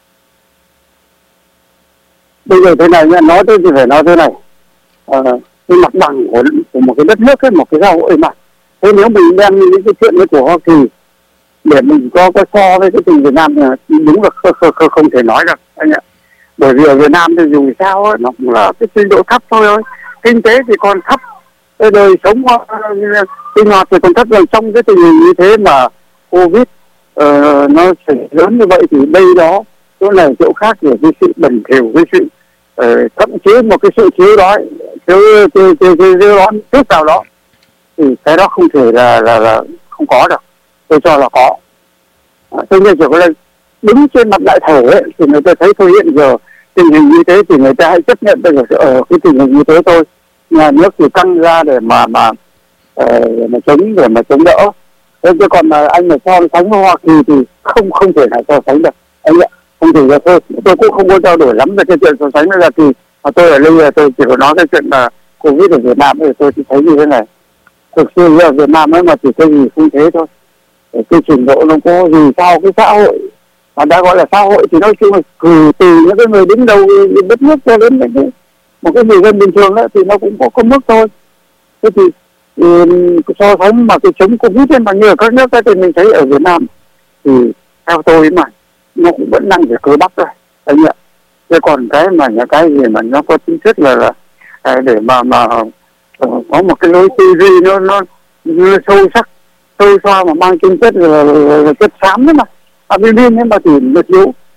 Bây giờ thế này nha, nói tôi thì phải nói thế này. Ờ, cái mặt bằng của, của một cái đất nước ấy, một cái xã hội mà. Thế nếu mình đem những cái chuyện đấy của Hoa Kỳ để mình có có so với cái tình Việt Nam thì đúng là không, không, không thể nói được anh ạ. Bởi vì ở Việt Nam thì dù sao ấy, nó cũng là cái trình độ thấp thôi thôi. Kinh tế thì còn thấp, cái đời sống sinh hoạt thì còn thấp, rồi trong cái tình hình như thế mà Covid uh, nó xảy lớn như vậy thì đây đó, chỗ này chỗ khác thì cái sự bẩn thỉu, cái sự uh, thậm chí một cái sự thiếu đói, thiếu thiếu thiếu thiếu đói trước nào đó thì cái đó không thể là là, là không có được. Tôi cho là có. Tôi nghĩ chỉ có là đứng trên mặt đại thể ấy, thì người ta thấy thôi hiện giờ tình hình như thế thì người ta hãy chấp nhận được ở cái tình hình như thế thôi. Nhà nước thì căng ra để mà mà uh, mà chống để mà chống đỡ. Thế chứ còn uh, anh mà so sánh với Hoa Kỳ thì không không thể nào so sánh được anh ạ. Không thể là thôi. Tôi cũng không có trao đổi lắm về cái chuyện so sánh là thì mà tôi ở đây tôi chỉ có nói cái chuyện là Covid ở Việt Nam thì tôi chỉ thấy như thế này. Thực sự ở Việt Nam ấy mà chỉ cái gì không thế thôi. Cái trình độ nó có gì sao cái xã hội mà đã gọi là xã hội thì nói chung là từ từ những cái người đứng đầu đất nước cho đến những cái một cái người dân bình thường đó thì nó cũng có có mức thôi. Thế thì um, so sánh mà cái chống Covid ấy mà như ở các nước ấy, thì mình thấy ở Việt Nam thì theo tôi mà nó cũng vẫn đang về cơ bắp rồi anh ạ. Thế còn cái mà những cái gì mà nó có tính chất là, là để mà mà uh, có một cái lối tư duy nó nó, nó sâu sắc, sâu xa mà mang tính chất là, là, là, là chất xám đấy mà, à, viên viên ấy mà thì nó thiếu.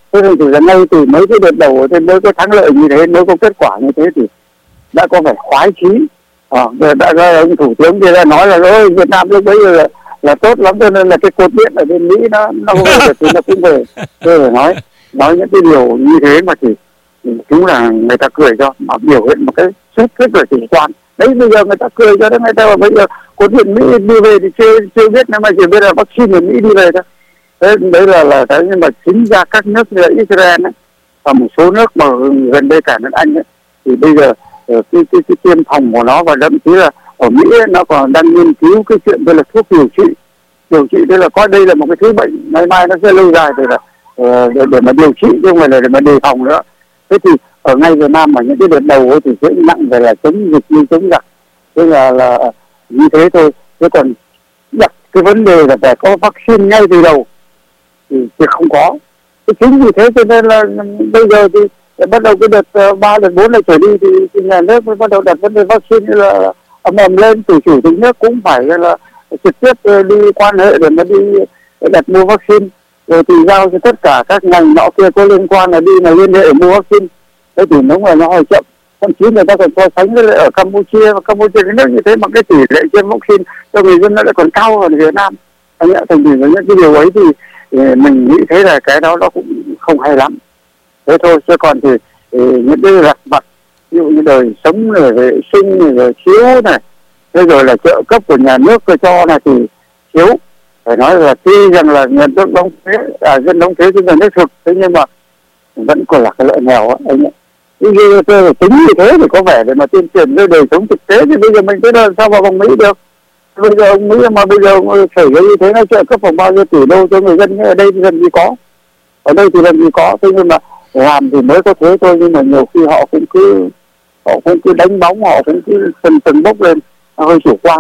Thế nên thực ra ngay từ mấy cái đợt đầu thì mới có thắng lợi như thế, mới có kết quả như thế thì đã có vẻ khoái chí. Ờ, đã ra ông thủ tướng kia ra nói là ôi Việt Nam lúc bấy giờ là, là tốt lắm, cho nên là cái cột điện ở bên Mỹ nó nó về được thì nó cũng về. Tôi phải nói nói những cái điều như thế mà thì, thì đúng là người ta cười cho, mà biểu hiện một cái rất rất là chủ quan. Đấy bây giờ người ta cười cho đấy, người ta bảo bây giờ cột điện Mỹ đi về thì chưa chưa biết, nhưng mà chỉ biết là vaccine của Mỹ đi về thôi. Đấy, đấy là là cái, nhưng mà chính ra các nước như là Israel ấy, và một số nước mà gần đây cả nước Anh ấy, thì bây giờ cái, cái, cái tiêm phòng của nó, và thậm chí là ở Mỹ ấy, nó còn đang nghiên cứu cái chuyện đây là thuốc điều trị điều trị đây là coi đây là một cái thứ bệnh ngày mai nó sẽ lâu dài để là uh, để, để mà điều trị chứ không phải là để mà đề phòng nữa. Thế thì ở ngay Việt Nam mà những cái đợt đầu ấy thì sẽ nặng về là chống dịch như chống giặc, thế là là như thế thôi. Thế còn đặt cái vấn đề là phải có vaccine ngay từ đầu thì, thì không có. Thế chính vì thế cho nên là bây giờ thì bắt đầu cái đợt ba đợt bốn này trở đi thì, thì nhà nước mới bắt đầu đặt vấn đề vaccine là ầm ầm lên, từ chủ tịch nước cũng phải là trực tiếp đi quan hệ để mà đi đặt mua vaccine, rồi thì giao cho tất cả các ngành nọ kia có liên quan là đi là liên hệ mua vaccine. Thế thì đúng là nó hơi chậm, thậm chí người ta còn so sánh với lại ở Campuchia, và Campuchia cái nước như thế mà cái tỷ lệ tiêm vaccine cho người dân nó lại còn cao hơn Việt Nam. Thành ra thành với những cái điều ấy thì, thì mình nghĩ thấy là cái đó nó cũng không hay lắm. Thế thôi, chứ còn thì, thì những cái lặt vặt ví dụ như đời sống này, vệ sinh này, rồi chiếu này, thế rồi là trợ cấp của nhà nước cho này thì thiếu. Phải nói là tuy rằng là nhà nước đóng thuế, à, dân đóng thuế cho nhà nước thực, thế nhưng mà vẫn còn là cái lợi nghèo á anh ạ. Ví dụ tôi là tính như thế thì có vẻ để mà tuyên truyền về đời sống thực tế, thì bây giờ mình tới đây sao vào vòng Mỹ được. Bây giờ ông Mỹ mà bây giờ xảy ra như thế, nó trợ cấp khoảng bao nhiêu tỷ đô cho người dân ở đây thì làm gì có, ở đây thì làm gì có. Thế nhưng mà làm thì mới có thế thôi, nhưng mà nhiều khi họ cũng cứ họ cũng cứ đánh bóng, họ cũng cứ từng từng bốc lên, nó hơi chủ quan.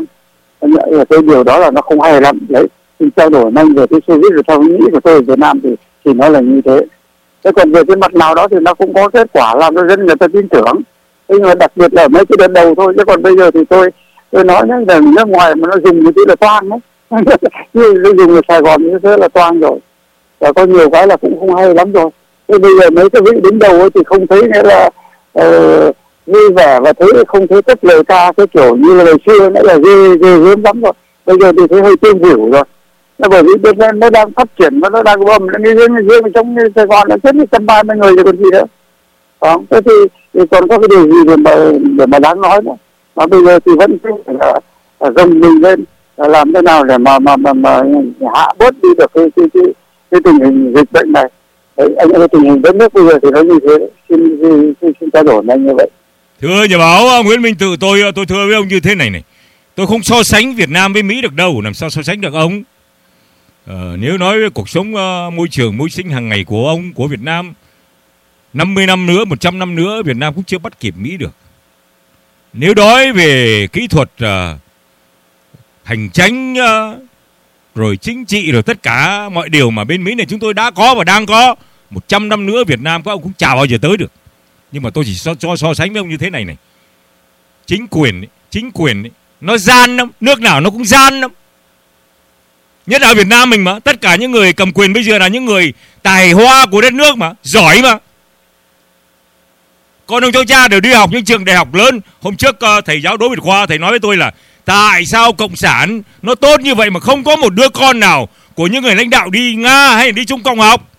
Cái điều đó là nó không hay lắm. Đấy, thì trao đổi nhanh về cái Covid rồi theo nghĩ của tôi ở Việt Nam thì thì nó là như thế. Thế còn về cái mặt nào đó thì nó cũng có kết quả làm cho dân người ta tin tưởng. Thế nhưng mà đặc biệt là mấy cái đợt đầu thôi, chứ còn bây giờ thì tôi tôi nói nhé, là nước ngoài mà nó dùng như thế là toan đấy. Như nó dùng ở Sài Gòn như thế là toan rồi, và có nhiều cái là cũng không hay lắm rồi. Thế bây giờ mấy cái vị đứng đầu ấy thì không thấy nghĩa là uh, vui vẻ, và thấy không thấy cất lời ca cái kiểu như là ngày xưa nữa là ghê ghê gớm lắm rồi. Bây giờ thì thấy hơi tiêu biểu rồi. Nó bởi vì nó, nó đang phát triển và nó đang bầm, nó đi riêng riêng trong Sài Gòn nó chết một trăm ba mươi người rồi còn gì nữa. Đó, thế thì, thì còn có cái điều gì để mà để mà đáng nói nữa. Mà bây giờ thì vẫn phải là, là gồng mình lên, là làm thế nào để mà mà mà, mà hạ bớt đi được cái cái cái, cái tình hình dịch bệnh này. Đấy, anh ơi, tình hình đất nước bây giờ thì nó như thế. Xin xin, xin, xin trao đổi với anh như vậy. Thưa nhà báo Nguyễn Minh Tự, tôi tôi thưa với ông như thế này này. Tôi không so sánh Việt Nam với Mỹ được đâu, làm sao so sánh được ông. Ờ, nếu nói về cuộc sống uh, môi trường môi sinh hàng ngày của ông, của Việt Nam, năm mươi năm nữa, một trăm năm nữa Việt Nam cũng chưa bắt kịp Mỹ được. Nếu nói về kỹ thuật uh, hành chánh uh, rồi chính trị rồi tất cả mọi điều mà bên Mỹ này chúng tôi đã có và đang có, một trăm năm nữa Việt Nam các ông cũng chả bao giờ tới được. Nhưng mà tôi chỉ so, so, so sánh với ông như thế này này. Chính quyền ấy, chính quyền ấy, nó gian lắm, nước nào nó cũng gian lắm. Nhất là Việt Nam mình mà, tất cả những người cầm quyền bây giờ là những người tài hoa của đất nước mà, giỏi mà. Con ông cháu cha đều đi học những trường đại học lớn. Hôm trước uh, thầy giáo Đỗ Việt Khoa, thầy nói với tôi là tại sao Cộng sản nó tốt như vậy mà không có một đứa con nào của những người lãnh đạo đi Nga hay đi Trung Cộng học.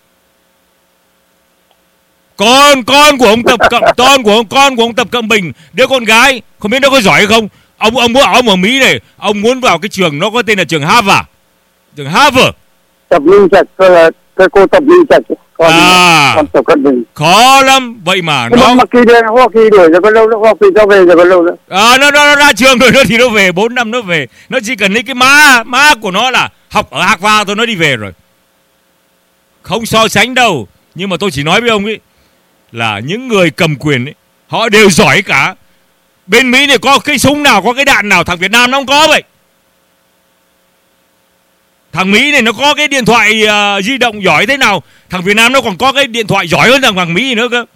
Con con của ông Tập Cận con của ông con của ông Tập Cận Bình, đứa con gái không biết nó có giỏi hay không. Ông ông muốn ông ở Mỹ này, ông muốn vào cái trường nó có tên là trường Harvard. Trường Harvard. Tập Minh Trạch, là cái cô Tập Minh Trạch, con, à, con Tập Cận Bình. Khó lắm, vậy mà nó mà kỳ đây Hoa Kỳ đuổi rồi có lâu, nó Hoa Kỳ cho về rồi có lâu nữa. À, nó, nó nó ra trường rồi nó thì nó về bốn năm nó về, nó chỉ cần lấy cái má má của nó là học ở Harvard thôi nó đi về rồi. Không so sánh đâu, nhưng mà tôi chỉ nói với ông ấy là những người cầm quyền ấy, họ đều giỏi cả. Bên Mỹ này có cái súng nào, có cái đạn nào thằng Việt Nam nó không có vậy. Thằng Mỹ này nó có cái điện thoại uh, di động giỏi thế nào, thằng Việt Nam nó còn có cái điện thoại giỏi hơn thằng thằng Mỹ nữa cơ.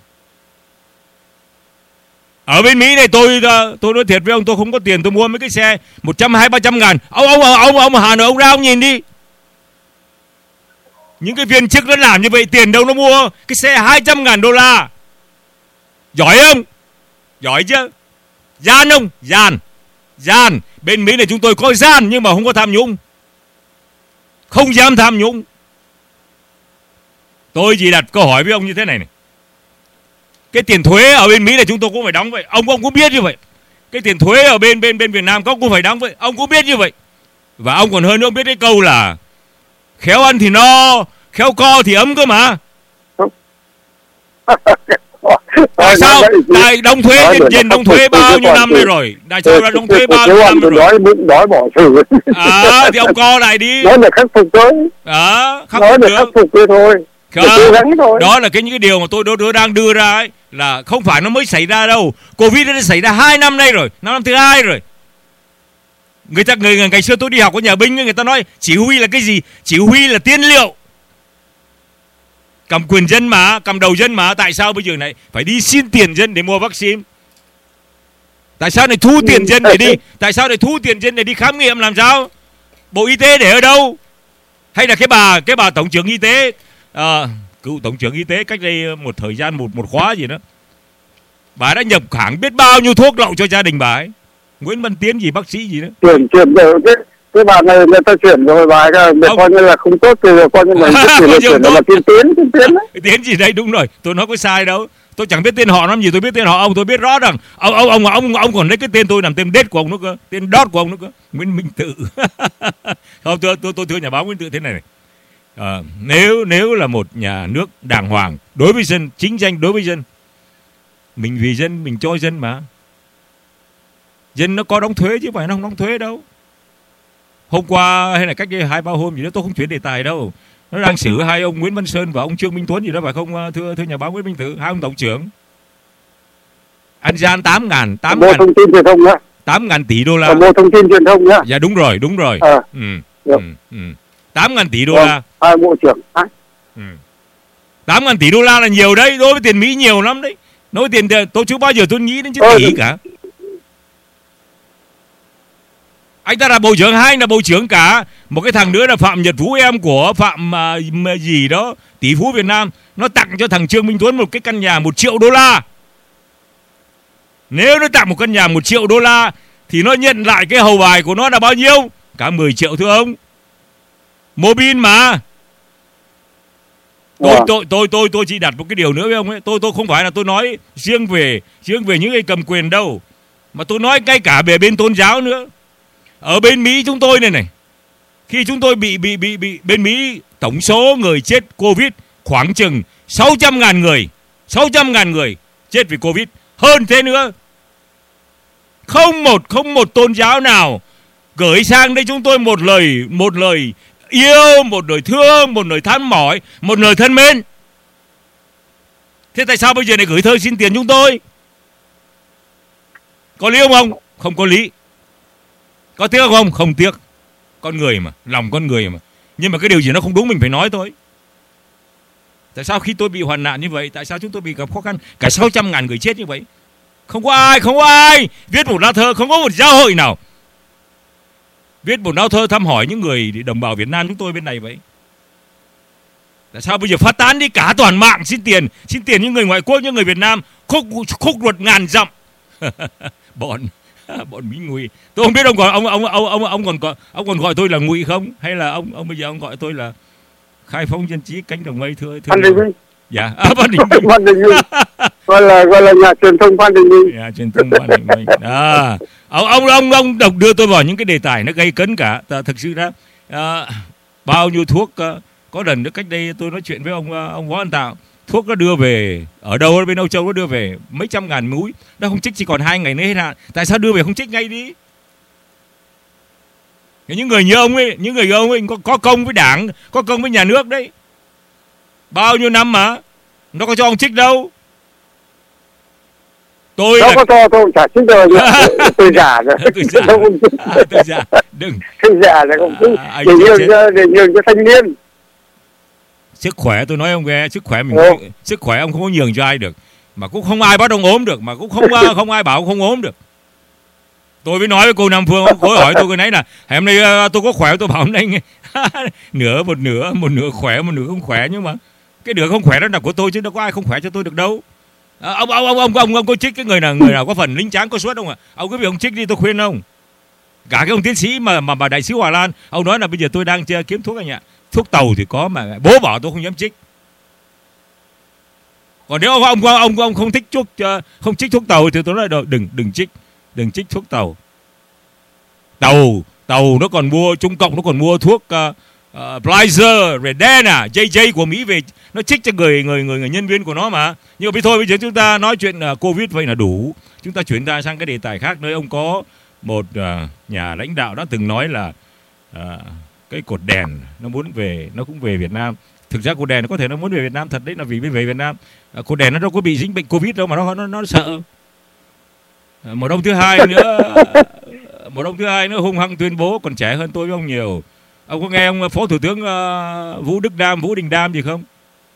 Ở bên Mỹ này tôi uh, tôi nói thiệt với ông, tôi không có tiền tôi mua mấy cái xe một trăm hai ba trăm ngàn. Ông ông ông ông ở Hà Nội ông ra ông nhìn đi, Những cái viên chức nó làm như vậy tiền đâu nó mua cái xe hai trăm ngàn đô la. Giỏi không? Giỏi chứ. Gian không? Gian. Gian. Bên Mỹ này chúng tôi có gian nhưng mà không có tham nhũng. Không dám tham nhũng. Tôi chỉ đặt câu hỏi với ông như thế này này. Cái tiền thuế ở bên Mỹ này chúng tôi cũng phải đóng vậy. Ông ông cũng biết như vậy. Cái tiền thuế ở bên bên bên Việt Nam cũng phải đóng vậy. Ông cũng biết như vậy. Và ông còn hơn nữa, ông biết cái câu là khéo ăn thì no, khéo co thì ấm cơ mà. Tại sao? Tại đóng thuế, nhân dân đóng thuế bao nhiêu năm đây rồi? Tại sao là đóng thuế bao nhiêu năm rồi? Đói bụng đói bỏ sự. À thì ông co lại đi. Nói là khắc phục thôi. À, khắc nói phục là được. khắc phục thôi thôi. Cố gắng thôi. Đó là cái những cái điều mà tôi tôi đang đưa ra ấy, là không phải nó mới xảy ra đâu. Covid nó đã xảy ra hai năm nay rồi, năm năm thứ hai rồi. Người ta người ngày xưa tôi đi học ở nhà binh, người ta nói chỉ huy là cái gì? Chỉ huy là tiên liệu. Cầm quyền dân mà, cầm đầu dân mà. Tại sao bây giờ này phải đi xin tiền dân để mua vaccine? Tại sao này thu tiền dân để đi? Tại sao này thu tiền dân để đi khám nghiệm làm sao? Bộ Y tế để ở đâu? Hay là cái bà cái bà tổng trưởng y tế, à, cựu tổng trưởng y tế cách đây một thời gian một một khóa gì đó, bà đã nhập khảng biết bao nhiêu thuốc lậu cho gia đình bà ấy. Nguyễn Văn Tiến gì bác sĩ gì đó. Chuyển chuyển rồi cái cái bà này người ta chuyển rồi bà để coi như là không tốt thì coi như mình chuyển chuyển là tiên tiến tiên tiến đấy. Tiến gì đấy đúng rồi, tôi nói có sai đâu. Tôi chẳng biết tên họ làm gì, tôi biết tên họ ông, tôi biết rõ rằng ông ông ông ông ông còn lấy cái tên tôi làm tên đết của ông nữa cơ, tên đót của ông nữa cơ, Nguyễn Minh Tự. Không, tôi tôi tôi thưa nhà báo Nguyễn Tự thế này này. À, nếu nếu là một nhà nước đàng hoàng đối với dân, chính danh đối với dân, mình vì dân mình cho dân mà. Dân nó có đóng thuế chứ phải nó không đóng thuế đâu. Hôm qua hay là cách đây hai ba hôm gì đó, tôi không chuyển đề tài đâu, nó đang xử hai ông Nguyễn Văn Sơn và ông Trương Minh Tuấn gì đó phải không, thưa thưa nhà báo Nguyễn Minh Tự, hai ông tổng trưởng ăn gian tám ngàn tám ngàn thông tin truyền thông đó, tám ngàn tỷ đô la. Bộ thông tin truyền thông đó. Dạ đúng rồi đúng rồi. À, ừ, ừ, ừ. tám ngàn tỷ đô vâng, la. Hai bộ trưởng. À. Ừ. tám ngàn tỷ đô la là nhiều đấy, đối với tiền Mỹ nhiều lắm đấy. Nói tiền tôi chưa bao giờ tôi nghĩ đến chữ ừ. tỷ cả. Anh ta là bộ trưởng, hai là bộ trưởng cả. Một cái thằng nữa là Phạm Nhật Vũ, em của Phạm uh, gì đó, tỷ phú Việt Nam, nó tặng cho thằng Trương Minh Tuấn một cái căn nhà một triệu đô la. Nếu nó tặng một căn nhà một triệu đô la thì nó nhận lại cái hầu bài của nó là bao nhiêu? Cả mười triệu thưa ông. Mobile mà. Tôi Wow. tôi tôi tôi tôi chỉ đặt một cái điều nữa với ông ấy. Tôi tôi không phải là tôi nói riêng về riêng về những người cầm quyền đâu, mà tôi nói ngay cả về bên tôn giáo nữa. Ở bên Mỹ chúng tôi này này, khi chúng tôi bị bị bị bị bên Mỹ, tổng số người chết Covid khoảng chừng sáu trăm ngàn người, sáu trăm ngàn người chết vì Covid, hơn thế nữa. Không một không một tôn giáo nào gửi sang đây chúng tôi một lời một lời yêu, một lời thương, một lời thăm mỏi, một lời thân mến. Thế tại sao bây giờ lại gửi thơ xin tiền chúng tôi? Có lý không ông? Không có lý. Có tiếc không? Không tiếc. Con người mà, lòng con người mà. Nhưng mà cái điều gì nó không đúng mình phải nói thôi. Tại sao khi tôi bị hoạn nạn như vậy, tại sao chúng tôi bị gặp khó khăn, cả sáu trăm ngàn người chết như vậy, không có ai, không có ai viết một lá thơ, không có một giáo hội nào viết một lá thơ thăm hỏi những người đồng bào Việt Nam chúng tôi bên này vậy? Tại sao bây giờ phát tán đi cả toàn mạng xin tiền, xin tiền những người ngoại quốc, những người Việt Nam khúc khúc ruột ngàn dặm. bọn bọn Mỹ Ngụy. Tôi không biết ông còn ông ông ông ông ông còn gọi ông còn gọi tôi là Ngụy không, hay là ông ông bây giờ ông gọi tôi là Khai Phóng Dân Trí Cánh Đồng Mây thưa thưa. Phan Đình Minh. Dạ, à, Phan Đình Minh. Phan Đình Minh. Gọi là gọi là nhà truyền thông Phan Đình Minh. Dạ, truyền thông Phan Đình Minh. À, ông ông ông ông đọc đưa tôi vào những cái đề tài nó gây cấn cả. Thực sự ra à, bao nhiêu thuốc, à, có lần nữa cách đây tôi nói chuyện với ông ông Võ Văn Tạo, thuốc nó đưa về ở đâu ở bên Âu Châu, nó đưa về mấy trăm ngàn mũi, nó không trích chỉ còn hai ngày nữa hết hạn. Tại sao đưa về không trích ngay đi? Những người như ông ấy, những người như ông ấy có, có công với đảng, có công với nhà nước đấy, bao nhiêu năm mà nó có cho ông trích đâu. Tôi nó là... có cho tôi chả trích rồi. Tôi già rồi. Tôi già. À, tôi già. Đừng. Tôi già rồi không trích. À, để nhường cho để nhường cho thanh niên. Sức khỏe tôi nói ông nghe, sức khỏe mình, ừ. Sức khỏe ông không có nhường cho ai được, mà cũng không ai bắt ông ốm được, mà cũng không không ai bảo ông không ốm được. Tôi mới nói với cô Nam Phương, cô hỏi tôi cái nấy là hôm nay tôi có khỏe, tôi bảo hôm nay nửa một nửa, một nửa khỏe, một nửa không khỏe, nhưng mà cái nửa không khỏe đó là của tôi chứ đâu có ai không khỏe cho tôi được đâu. À, ông ông ông ông ông ông có trích cái người nào người nào có phần lính tráng có suất không ạ? À? Ông cứ việc ông trích đi, tôi khuyên ông. Cả cái ông tiến sĩ mà mà bà đại sứ Hòa Lan, ông nói là bây giờ tôi đang kiếm thuốc anh ạ. Thuốc tàu thì có mà bố bảo tôi không dám trích. Còn nếu ông ông ông ông không thích thuốc không trích thuốc tàu thì tôi nói đừng đừng trích, đừng trích thuốc tàu. Tàu tàu nó còn mua Trung Cộng, nó còn mua thuốc uh, uh, Pfizer, Moderna, J J của Mỹ về nó trích cho người người người, người nhân viên của nó mà. Nhưng mà bây thôi bây giờ chúng ta nói chuyện uh, Covid vậy là đủ. Chúng ta chuyển ra sang cái đề tài khác, nơi ông có một uh, nhà lãnh đạo đã từng nói là uh, cái cột đèn nó muốn về, nó cũng về Việt Nam. Thực ra cột đèn nó có thể nó muốn về Việt Nam thật đấy, là vì mới về Việt Nam. Uh, cột đèn nó đâu có bị dính bệnh Covid đâu mà nó nó nó sợ. Uh, một ông thứ hai nữa, một ông thứ hai nữa hung hăng tuyên bố, còn trẻ hơn tôi với ông nhiều. Ông có nghe ông Phó Thủ tướng uh, Vũ Đức Đam, Vũ Đình Đam gì không?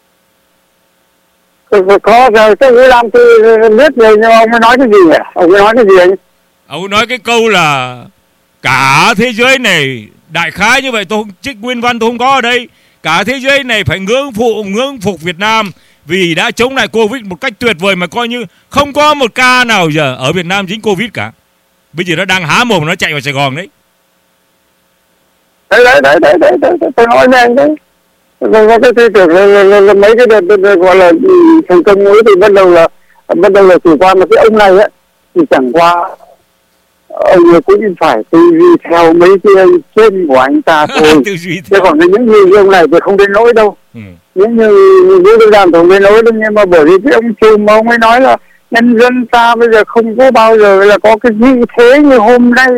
Có rồi, cái Vũ Đam tôi biết rồi, nhưng ông mới nói cái gì nhỉ? Ông mới nói cái gì anh? Ông nói cái câu là cả thế giới này, đại khái như vậy, tôi không trích nguyên văn, tôi không có ở đây. Cả thế giới này phải ngưỡng phụ ngưỡng phục Việt Nam vì đã chống lại Covid một cách tuyệt vời, mà coi như không có một ca nào giờ ở Việt Nam dính Covid cả. Bây giờ nó đang há mồm nó chạy vào Sài Gòn đấy. Đấy đấy đấy đấy đấy, đấy, đấy. Tôi nói với anh đấy. Rồi có cái tư tưởng là, là, là, là mấy cái đợt, đợt, đợt gọi là thành công ấy thì bắt đầu là bắt đầu là chủ quan, mà cái ông này ấy thì chẳng qua ông ấy cũng phải tư duy theo mấy cái trên của anh ta thôi. Chứ còn những như ông này thì không đến nỗi đâu. Ừ. Những như Vũ Đức Đam không đến nỗi đâu, nhưng mà bởi vì cái ông Trùm mà ông ấy nói là nhân dân ta bây giờ không có bao giờ là có cái vị thế như hôm nay.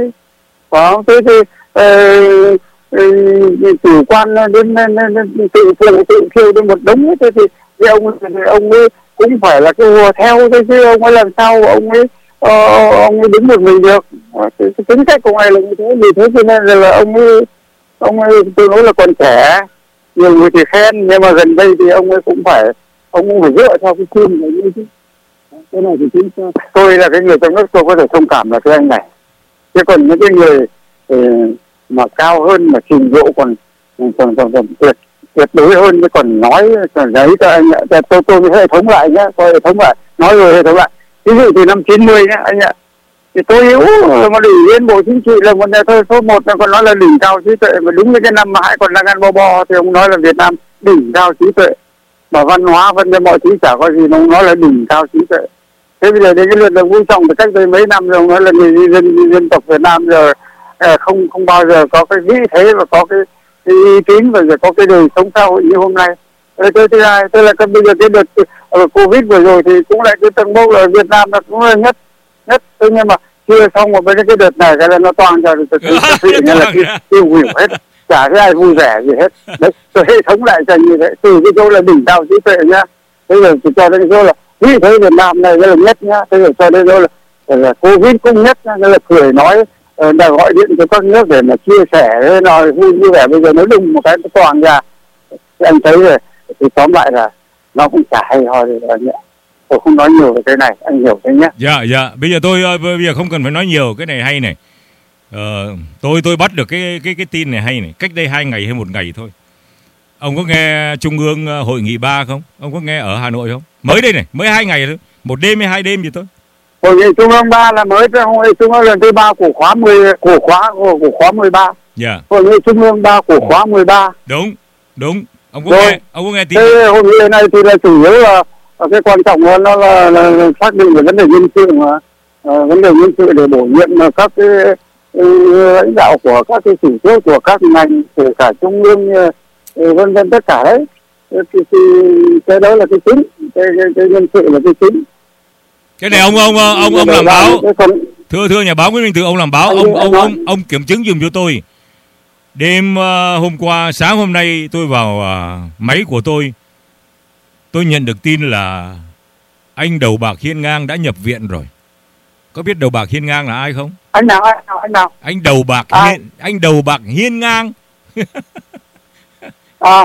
Đó, thế thì uh, uh, chủ quan đến, đến, đến tự phụ tự thiêu đến một đống. Thế thì cái ông ông ấy cũng phải là cái hùa theo thôi, chứ ông ấy làm sao ông ấy uh, ông ấy đứng một mình được. Cái tính cách của ông ấy là như thế, vì thế cho nên là, là ông ấy ông ấy tôi nói là còn trẻ, nhiều người thì khen, nhưng mà gần đây thì ông ấy cũng phải ông cũng phải dựa theo cái khuyên này như thế. Cái này thì chính tôi là cái người trong nước, tôi có thể thông cảm là cái anh này. Chứ còn những cái người uh, mà cao hơn, mà trình độ còn còn còn, còn tuyệt tuyệt đối hơn, chứ còn nói còn đấy cho anh ạ. Tôi tôi mới hệ thống lại nhá, tôi hệ thống lại, nói rồi hệ thống lại. Ví dụ từ năm chín mươi nhá anh ạ, thì tôi yếu mà ủy viên Bộ Chính trị là một thôi, số một là còn nói là đỉnh cao trí tuệ, mà đúng như cái năm mà hãy còn đang ăn bo bo thì ông nói là Việt Nam đỉnh cao trí tuệ, mà văn hóa phân cho mọi thứ chả có gì, ông nói là đỉnh cao trí tuệ. Thế bây giờ đến cái lượt là Vũ Trọng từ cách đây mấy năm rồi, ông nói là người dân dân tộc Việt Nam giờ không không bao giờ có cái vị thế và có cái, cái uy tín và giờ có cái đời sống xã hội như hôm nay. Cái thứ hai, tức là cái bây giờ cái đợt uh, Covid vừa rồi thì cũng lại cái tầng bốc là Việt Nam là cũng là nhất nhất, thế nhưng mà chưa xong một bên cái đợt này cái là nó toàn cho thực sự như là tiêu hủy hết, chả cái ai vui vẻ gì hết. Đấy, tôi hệ thống lại thành như thế, từ cái chỗ là đỉnh cao trí tuệ nhá, bây giờ chỉ cho đến cái chỗ là vị thế Việt Nam này là nhất nhá, thế rồi cho đến chỗ là, là Covid cũng nhất nhá, nên là cười nói đã gọi điện cho các nước để mà chia sẻ nói vui như vẻ, bây giờ nó đùng một cái nó toàn ra. Thì anh thấy rồi, thì tóm lại là nó cũng chả hay ho gì đâu nhỉ. Tôi không nói nhiều về cái này, anh hiểu thế nhé. Dạ dạ, bây giờ tôi bây giờ không cần phải nói nhiều, cái này hay này. Ờ, tôi tôi bắt được cái cái cái tin này hay này, cách đây hai ngày hay một ngày thôi. Ông có nghe Trung ương hội nghị ba không? Ông có nghe ở Hà Nội không? Mới đây này, mới hai ngày thôi, một đêm hay hai đêm gì thôi. Hội nghị Trung ương ba là mới, hội nghị Trung ương lần thứ ba của khóa mười của khóa của, của khóa mười ba. Dạ. Hội nghị Trung ương ba của khóa mười ba. Đúng, đúng. Ông có rồi, nghe, ông có nghe tin. Cái hội nghị này thì là chủ yếu là cái quan trọng nó là, là, là, là xác định về vấn đề nhân sự mà, à, vấn đề nhân sự để bổ nhiệm các cái lãnh đạo của các cái chủ chốt của các ngành, kể cả trung ương vân vân tất cả đấy. Thì, thì cái đó là cái chính, cái, cái, cái nhân sự là cái chính. Cái này ông ông ông ông, ông làm báo. Thưa thưa nhà báo Nguyễn Minh Từ, ông làm báo, ông ông ông ông kiểm chứng giùm cho tôi. Đêm uh, hôm qua, sáng hôm nay tôi vào uh, máy của tôi, tôi nhận được tin là anh Đầu Bạc Hiên Ngang đã nhập viện rồi. Có biết Đầu Bạc Hiên Ngang là ai không? Anh nào, anh nào, anh nào? Anh Đầu Bạc à. Hiên, anh Đầu Bạc Hiên Ngang. À.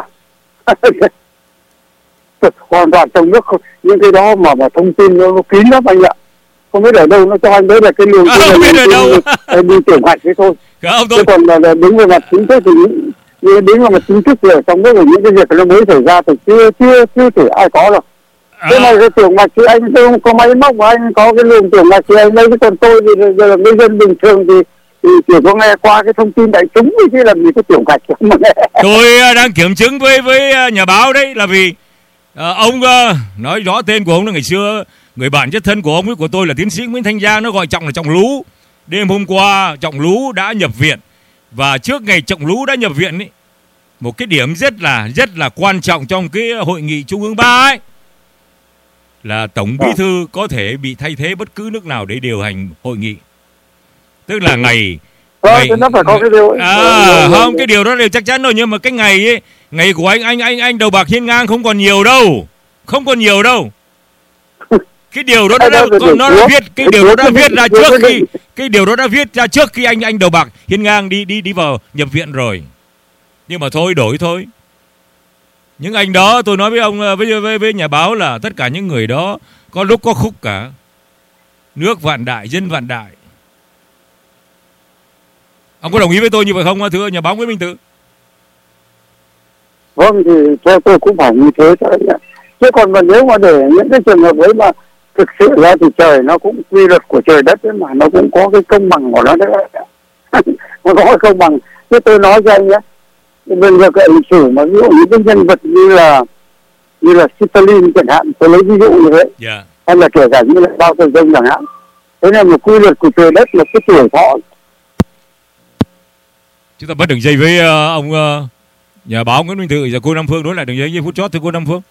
Hoàn toàn trong nước không, những cái đó mà mà thông tin nó, nó kín lắm anh ạ. Không biết ở đâu nó cho anh đấy là cái luồng à, không biết ở đâu đi tiểu hạch thế thôi. Không, tôi... Chứ còn là, là đứng về mặt chính thức thì những, đến mà chính thức rồi, trong đó những cái việc nó mới xảy ra thì chưa chưa chưa thể ai có đâu. Thế này cái tưởng mà chị anh tôi có máy móc mà anh có cái luồng tưởng mà chị anh lấy, cái còn tôi thì giờ là người dân bình thường thì thì chỉ có nghe qua cái thông tin đại chúng chứ làm gì có tiểu gạch mà nghe. Tôi đang kiểm chứng với với nhà báo đấy là vì à, ông uh, nói rõ tên của ông là ngày xưa người bạn rất thân của ông ấy của tôi là tiến sĩ Nguyễn Thanh Giang, nó gọi Trọng là Trọng Lú. Đêm hôm qua Trọng Lú đã nhập viện, và trước ngày Trọng Lú đã nhập viện ấy, một cái điểm rất là rất là quan trọng trong cái hội nghị Trung ương ba ấy là Tổng Bí thư có thể bị thay thế bất cứ nước nào để điều hành hội nghị. Tức là ngày Ngày, nó phải có cái điều ấy. À, không, cái điều đó đều chắc chắn rồi, nhưng mà cái ngày ấy, ngày của anh anh anh anh Đầu Bạc Hiên Ngang không còn nhiều đâu, không còn nhiều đâu. Cái điều đó đã, đã, nó đã viết, cái điều đó đã viết ra trước khi, cái điều đó đã viết ra trước khi anh anh Đầu Bạc Hiên Ngang đi đi đi vào nhập viện rồi. Nhưng mà thôi đổi thôi. Những anh đó tôi nói với ông với với, với nhà báo là tất cả những người đó có lúc có khúc cả. Nước vạn đại, dân vạn đại. Ông có đồng ý với tôi như vậy không, thưa nhà báo Nguyễn Minh Tự? Vâng, thì theo tôi cũng phải như thế thôi. Chứ còn mà nếu mà để những cái trường hợp ấy mà thực sự ra thì trời nó cũng quy luật của trời đất ấy mà, nó cũng có cái công bằng của nó đấy. Nó có cái công bằng. Chứ tôi nói cho anh nhé, bây giờ cái lịch sử mà ví dụ những cái nhân vật như là như là Stalin chẳng hạn, tôi lấy ví dụ như thế, yeah. Hay là kể cả như là Mao Trạch Đông chẳng hạn. Thế nên một quy luật của trời đất là cái tuổi thọ. Chúng ta bắt đường dây với uh, ông uh, nhà báo Nguyễn Minh Tự. Giờ cô Nam Phương đối lại đường dây với phút chót từ cô Nam Phương.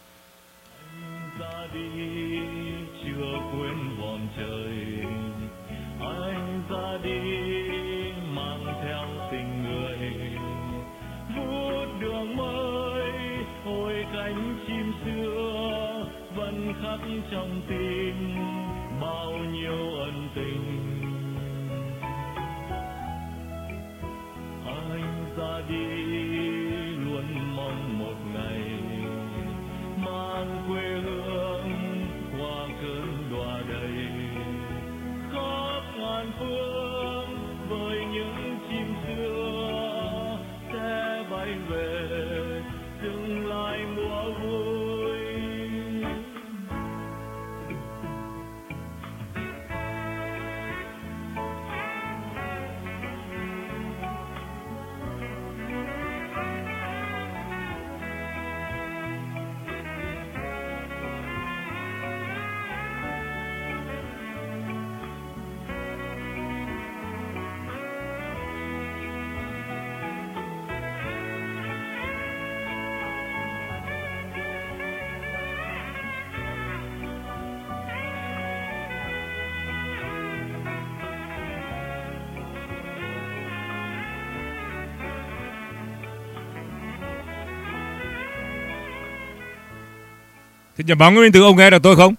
Trong tim bao nhiêu ân tình, anh ra đi luôn mong một ngày mang quê hương qua cơn đọa đầy khắp ngàn phương với những chim xưa sẽ bay về dừng lại mùa vui. Thì nhà báo Nguyễn Minh Tự, ông nghe được tôi không?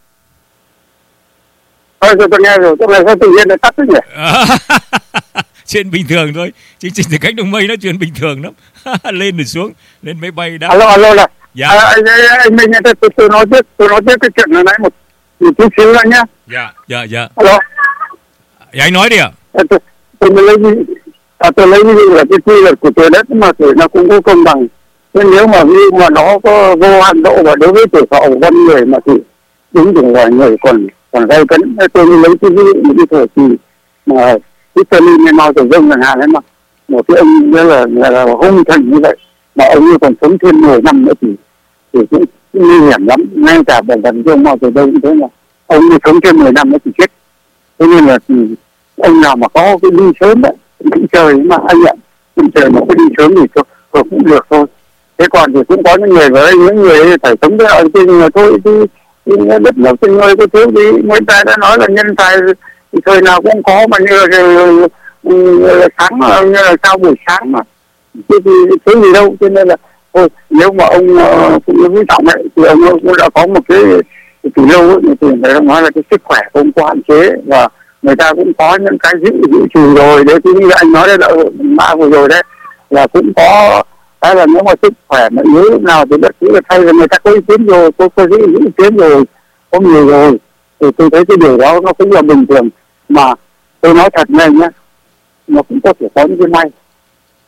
Thôi tôi nghe rồi, tôi nghe sao tự nhiên lại tắt thế nhỉ? À, chuyện bình thường thôi, chương trình từ cánh đồng mây nó chuyện bình thường lắm. Lên rồi xuống, lên máy bay đã. Alo, alo là. Dạ. À, anh, anh, anh Minh, tôi, tôi nói tiếp, tôi nói tiếp cái chuyện này nãy một, một chút xíu anh nhá. Dạ, dạ, dạ. Alo. Dạ, anh nói đi ạ. À, tôi, tôi mới lấy ví à, tôi lấy ví dụ là cái quy luật của trời đất mà tuổi nó cũng có công bằng. Nên nếu mà ví mà nó có vô hạn độ và đối với tuổi thọ của con người mà thì đúng chừng là người còn còn gây cấn. Tôi mới lấy cái ví dụ những cái thời kỳ mà Stalin hay Mao Trạch Đông chẳng hạn ấy, mà một cái ông như là, là, là hung thần như vậy mà ông ấy còn sống thêm mười năm nữa thì thì cũng nguy hiểm lắm. Ngay cả bản thân ông Mao Trạch Đông cũng thế, là ông ấy sống thêm mười năm nữa thì chết. Thế nên là thì ông nào mà có cái đi sớm đấy, định trời mà anh ạ, định trời mà có đi sớm thì thôi cũng được thôi. Thế còn thì cũng có những người với những người phải sống với ở trên mà thôi thì, thì đất nước trên người có thiếu gì. Nguyễn Tài đã nói là nhân tài thì thời nào cũng có, mà như là, là sáng như là sau buổi sáng mà chứ thì thiếu gì đâu. Cho nên là thôi, nếu mà ông cũng quý trọng ấy thì ông cũng đã có một cái từ lâu ấy, thì người ta nói là cái sức khỏe không có hạn chế và người ta cũng có những cái dự dự trù rồi đấy. Chứ như anh nói đấy là mã vừa rồi đấy là cũng có. Hay là nếu mà sức khỏe mà yếu lúc nào thì bất cứ là thay là người ta có ý kiến rồi, có có ý kiến rồi, có nhiều rồi, thì tôi thấy cái điều đó nó cũng là bình thường. Mà tôi nói thật này nhá, nó cũng có thể có những cái may.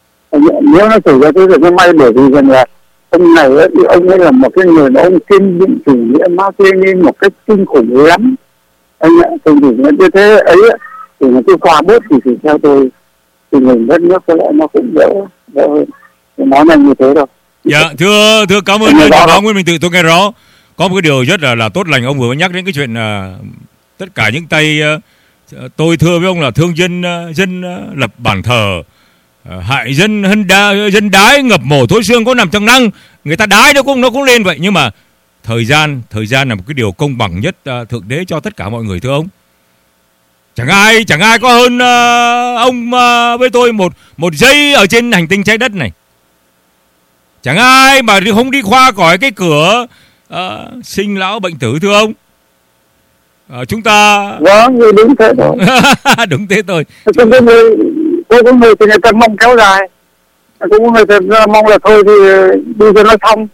nếu nó xảy ra cái việc nó may, bởi vì rằng là ông này ấy, thì ông ấy là một cái người mà ông kiên định chủ nghĩa Mác Lênin một cách kinh khủng lắm anh ạ. Thì như thế ấy thì nó cứ qua bớt thì, thì theo tôi thì mình đất nước có lẽ nó cũng đỡ đỡ hơn. Nói nhanh như thế đâu. Dạ thưa thưa cảm ơn nhà báo Nguyễn Minh Tự, tôi nghe rõ. Có một cái điều rất là là tốt lành ông vừa nhắc đến cái chuyện uh, tất cả những tay uh, tôi thưa với ông là thương dân uh, dân uh, lập bàn thờ, uh, hại dân hân đá, dân đái ngập mồ thối xương có nằm trong năng, người ta đái nó cũng nó cũng lên vậy. Nhưng mà thời gian thời gian là một cái điều công bằng nhất uh, thượng đế cho tất cả mọi người thưa ông. Chẳng ai chẳng ai có hơn uh, ông uh, với tôi một một giây ở trên hành tinh trái đất này. Chẳng ai mà không đi qua khỏi cái cửa uh, sinh lão bệnh tử thưa ông. Uh, chúng ta vâng, đúng thế thôi. Đúng thế thôi. Tôi có người tôi có người thì người ta mong kéo dài, cũng có người ta mong là thôi thì đi cho nó xong.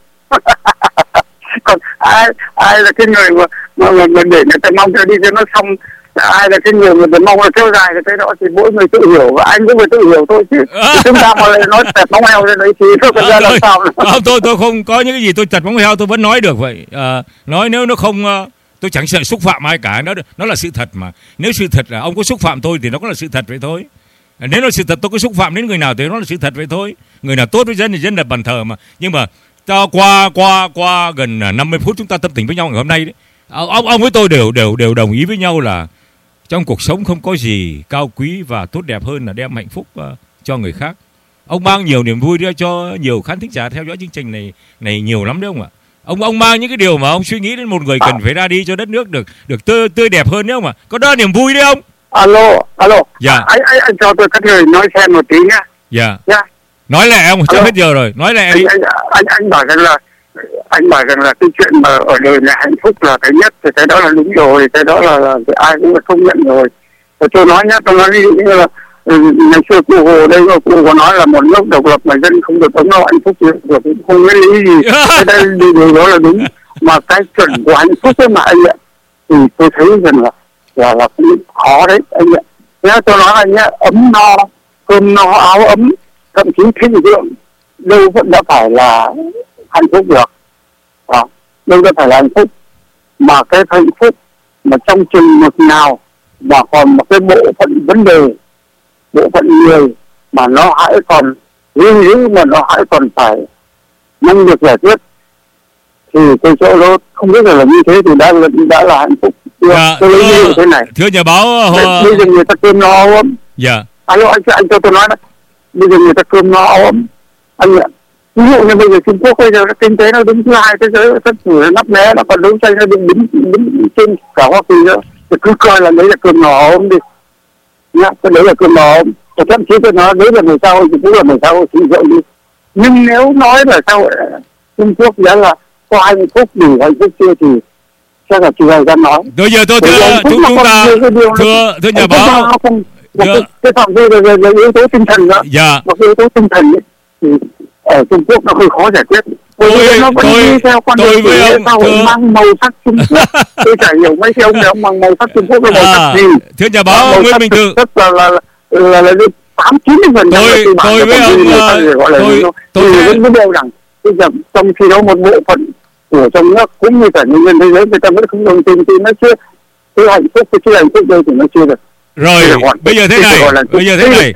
Còn ai ai là cái người mà mà, mà, mà để người ta mong cho đi cho nó xong, ai là cái người mà mong là kéo dài thì cái đó thì mỗi người tự hiểu, và anh cũng phải tự hiểu thôi chứ. Chúng ta mà lại nói chặt móng heo lên đấy thì nó phải ra làm sao. Không, tôi tôi không có những cái gì tôi chặt móng heo tôi vẫn nói được vậy. À, nói nếu nó không, tôi chẳng sợ xúc phạm ai cả, nó nó là sự thật mà. Nếu sự thật là ông có xúc phạm tôi thì nó cũng là sự thật vậy thôi. Nếu là sự thật tôi có xúc phạm đến người nào thì nó là sự thật vậy thôi. Người nào tốt với dân thì dân là bàn thờ mà. Nhưng mà cho qua qua qua gần năm mươi phút chúng ta tâm tình với nhau ngày hôm nay đấy, ông ông với tôi đều đều đều đồng ý với nhau là trong cuộc sống không có gì cao quý và tốt đẹp hơn là đem hạnh phúc uh, cho người khác. Ông mang nhiều niềm vui ra cho nhiều khán thính giả theo dõi chương trình này này nhiều lắm đấy ông ạ. Ông ông mang những cái điều mà ông suy nghĩ đến một người cần phải ra đi cho đất nước được được tươi tươi đẹp hơn đấy ông ạ. Có đó niềm vui đấy ông. Alo, alo. Dạ. Anh anh anh cho tôi các người nói xem một tí nhá. Dạ. Dạ. Nói lại ông, chưa hết giờ rồi. Nói lại đi. Anh anh anh, anh bảo rằng là anh bảo rằng là cái chuyện mà ở đời này hạnh phúc là cái nhất, thì cái đó là đúng rồi, cái đó là, là ai cũng công nhận rồi. Và tôi nói nhá, tôi nói ví dụ như là ngày xưa cụ Hồ đây, cụ có nói là một nước độc lập mà dân không được ấm no hạnh phúc thì cũng không có lý gì. Cái đây điều đó là đúng, mà cái chuẩn của hạnh phúc ấy mà anh ạ, thì tôi thấy rằng là là, là cũng khó đấy anh ạ. Nhá, tôi nói anh nhá, ấm no, cơm no, áo ấm, thậm chí thịnh vượng đâu vẫn đã phải là hạnh phúc được. Đó, đâu đã phải là hạnh phúc, mà cái hạnh phúc mà trong chừng mực nào mà còn một cái bộ phận vấn đề, bộ phận người mà nó hãy còn lưu giữ, mà nó hãy còn phải năng lực giải quyết, thì cái chỗ đó không biết là như thế thì đã đã là hạnh phúc. Dạ, tôi lấy như thế này. Thưa nhà báo Hồ... bây giờ người ta cơm no áo ấm. Dạ. Alo anh anh cho tôi nói đó. Bây giờ người ta cơm no áo ấm. Anh ạ. Ví dụ như bây giờ Trung Quốc bây giờ kinh tế nó đứng thứ hai thế giới, tất cả nắp né, nó còn đấu tranh nó đứng đứng đứng trên cả Hoa Kỳ nữa. Thì cứ coi là đấy là cơm no áo ấm đi. Nhá, cái đấy là cơm no áo ấm. Và thậm chí tôi nói đấy là người xã hội thì cũng là người xã hội thì dậy đi. Nhưng nếu nói là sao Trung Quốc đã là có hạnh phúc đủ hạnh phúc chưa thì chắc là chưa ai dám nói. Bây giờ tôi thưa chúng chúng ta thưa thưa nhà báo cái, cái phạm vi là, là yếu tố tinh thần đó. Dạ. Một yếu tố tinh thần ấy, thì ở Trung Quốc nó hơi khó giải quyết. Tôi nó vẫn tôi đi theo con tôi với ông sao thưa... mang màu sắc Trung Quốc. Tôi chả hiểu mấy cái ông này ông mang màu sắc Trung Quốc là màu à, sắc gì. Thưa nhà báo Nguyễn Minh Tự rất là là là là tám chín mươi phần trăm tôi tôi với ông tôi tôi vẫn biết đâu rằng bây giờ trong khi đó một bộ phận của trong nước cũng như cả nhân dân thế giới người ta vẫn không đồng tình thì nó chưa cái hạnh phúc cái chưa hạnh phúc đây thì nó chưa được. Rồi bây giờ thế này bây giờ thế này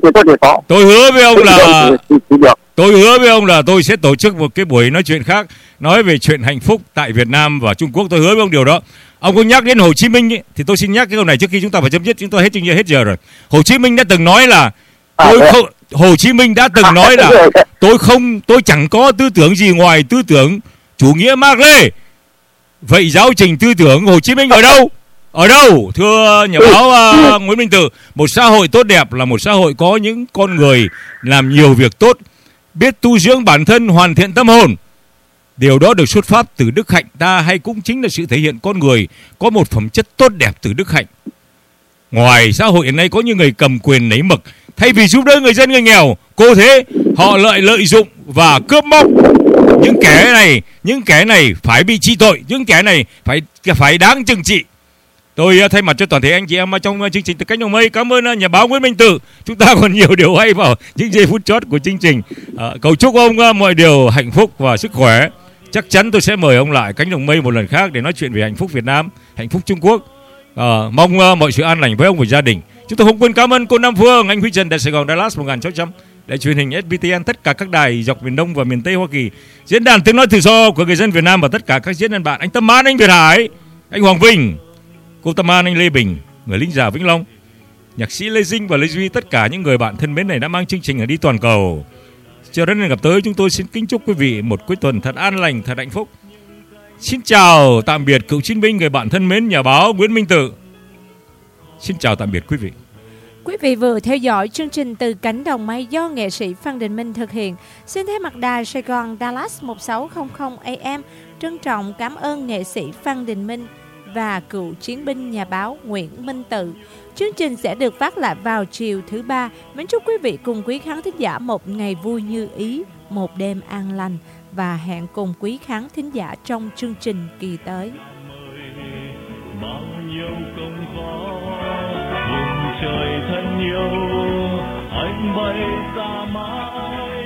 tôi hứa với ông là tôi hứa với ông là tôi sẽ tổ chức một cái buổi nói chuyện khác, nói về chuyện hạnh phúc tại Việt Nam và Trung Quốc. Tôi hứa với ông điều đó. Ông có nhắc đến Hồ Chí Minh ấy, thì tôi xin nhắc cái câu này trước khi chúng ta phải chấm dứt, chúng ta hết chương hết giờ rồi. Hồ Chí Minh đã từng nói là tôi không Hồ Chí Minh đã từng nói là tôi không tôi chẳng có tư tưởng gì ngoài tư tưởng chủ nghĩa Mác Lê. Vậy giáo trình tư tưởng Hồ Chí Minh ở đâu? Ở đâu? Thưa nhà báo uh, Nguyễn Minh Tự, một xã hội tốt đẹp là một xã hội có những con người làm nhiều việc tốt, biết tu dưỡng bản thân, hoàn thiện tâm hồn. Điều đó được xuất phát từ đức hạnh ta, hay cũng chính là sự thể hiện con người có một phẩm chất tốt đẹp từ đức hạnh. Ngoài xã hội hiện nay có những người cầm quyền nấy mực, thay vì giúp đỡ người dân người nghèo, cô thế họ lợi lợi dụng và cướp móc. Những kẻ này, những kẻ này phải bị trị tội, những kẻ này phải phải đáng trừng trị. Tôi thay mặt cho toàn thể anh chị em trong chương trình Từ Cánh Đồng Mây cảm ơn nhà báo Nguyễn Minh Tự. Chúng ta còn nhiều điều hay vào những giây phút chót của chương trình. À, cầu chúc ông mọi điều hạnh phúc và sức khỏe. Chắc chắn tôi sẽ mời ông lại Cánh Đồng Mây một lần khác để nói chuyện về hạnh phúc Việt Nam, hạnh phúc Trung Quốc. À, mong uh, mọi sự an lành với ông và gia đình. Chúng tôi không quên cảm ơn cô Nam Phương, anh Huy Trần tại Sài Gòn, Dallas một nghìn sáu trăm, đài truyền hình ét bê tê en, tất cả các đài dọc miền Đông và miền Tây Hoa Kỳ, diễn đàn tiếng nói tự do của người dân Việt Nam và tất cả các diễn đàn bạn, anh Tâm An, anh Việt Hải, anh Hoàng Vinh, cô Tâm An, anh Lê Bình, người lính già Vĩnh Long, nhạc sĩ Lê Dinh và Lê Duy, tất cả những người bạn thân mến này đã mang chương trình ở đi toàn cầu. Chờ đến ngày gặp tới, chúng tôi xin kính chúc quý vị một cuối tuần thật an lành, thật hạnh phúc. Xin chào tạm biệt cựu chiến binh, người bạn thân mến nhà báo Nguyễn Minh Tự. Xin chào tạm biệt quý vị. Quý vị vừa theo dõi chương trình Từ Cánh Đồng Mây do nghệ sĩ Phan Đình Minh thực hiện. Xin thay mặt đài Sài Gòn Dallas một sáu không không A M trân trọng cảm ơn nghệ sĩ Phan Đình Minh và cựu chiến binh nhà báo Nguyễn Minh Tự. Chương trình sẽ được phát lại vào chiều thứ ba. Mến chúc quý vị cùng quý khán thính giả một ngày vui như ý, một đêm an lành và hẹn cùng quý khán thính giả trong chương trình kỳ tới. Bao nhiêu công khó vùng trời thân yêu anh bay xa mãi.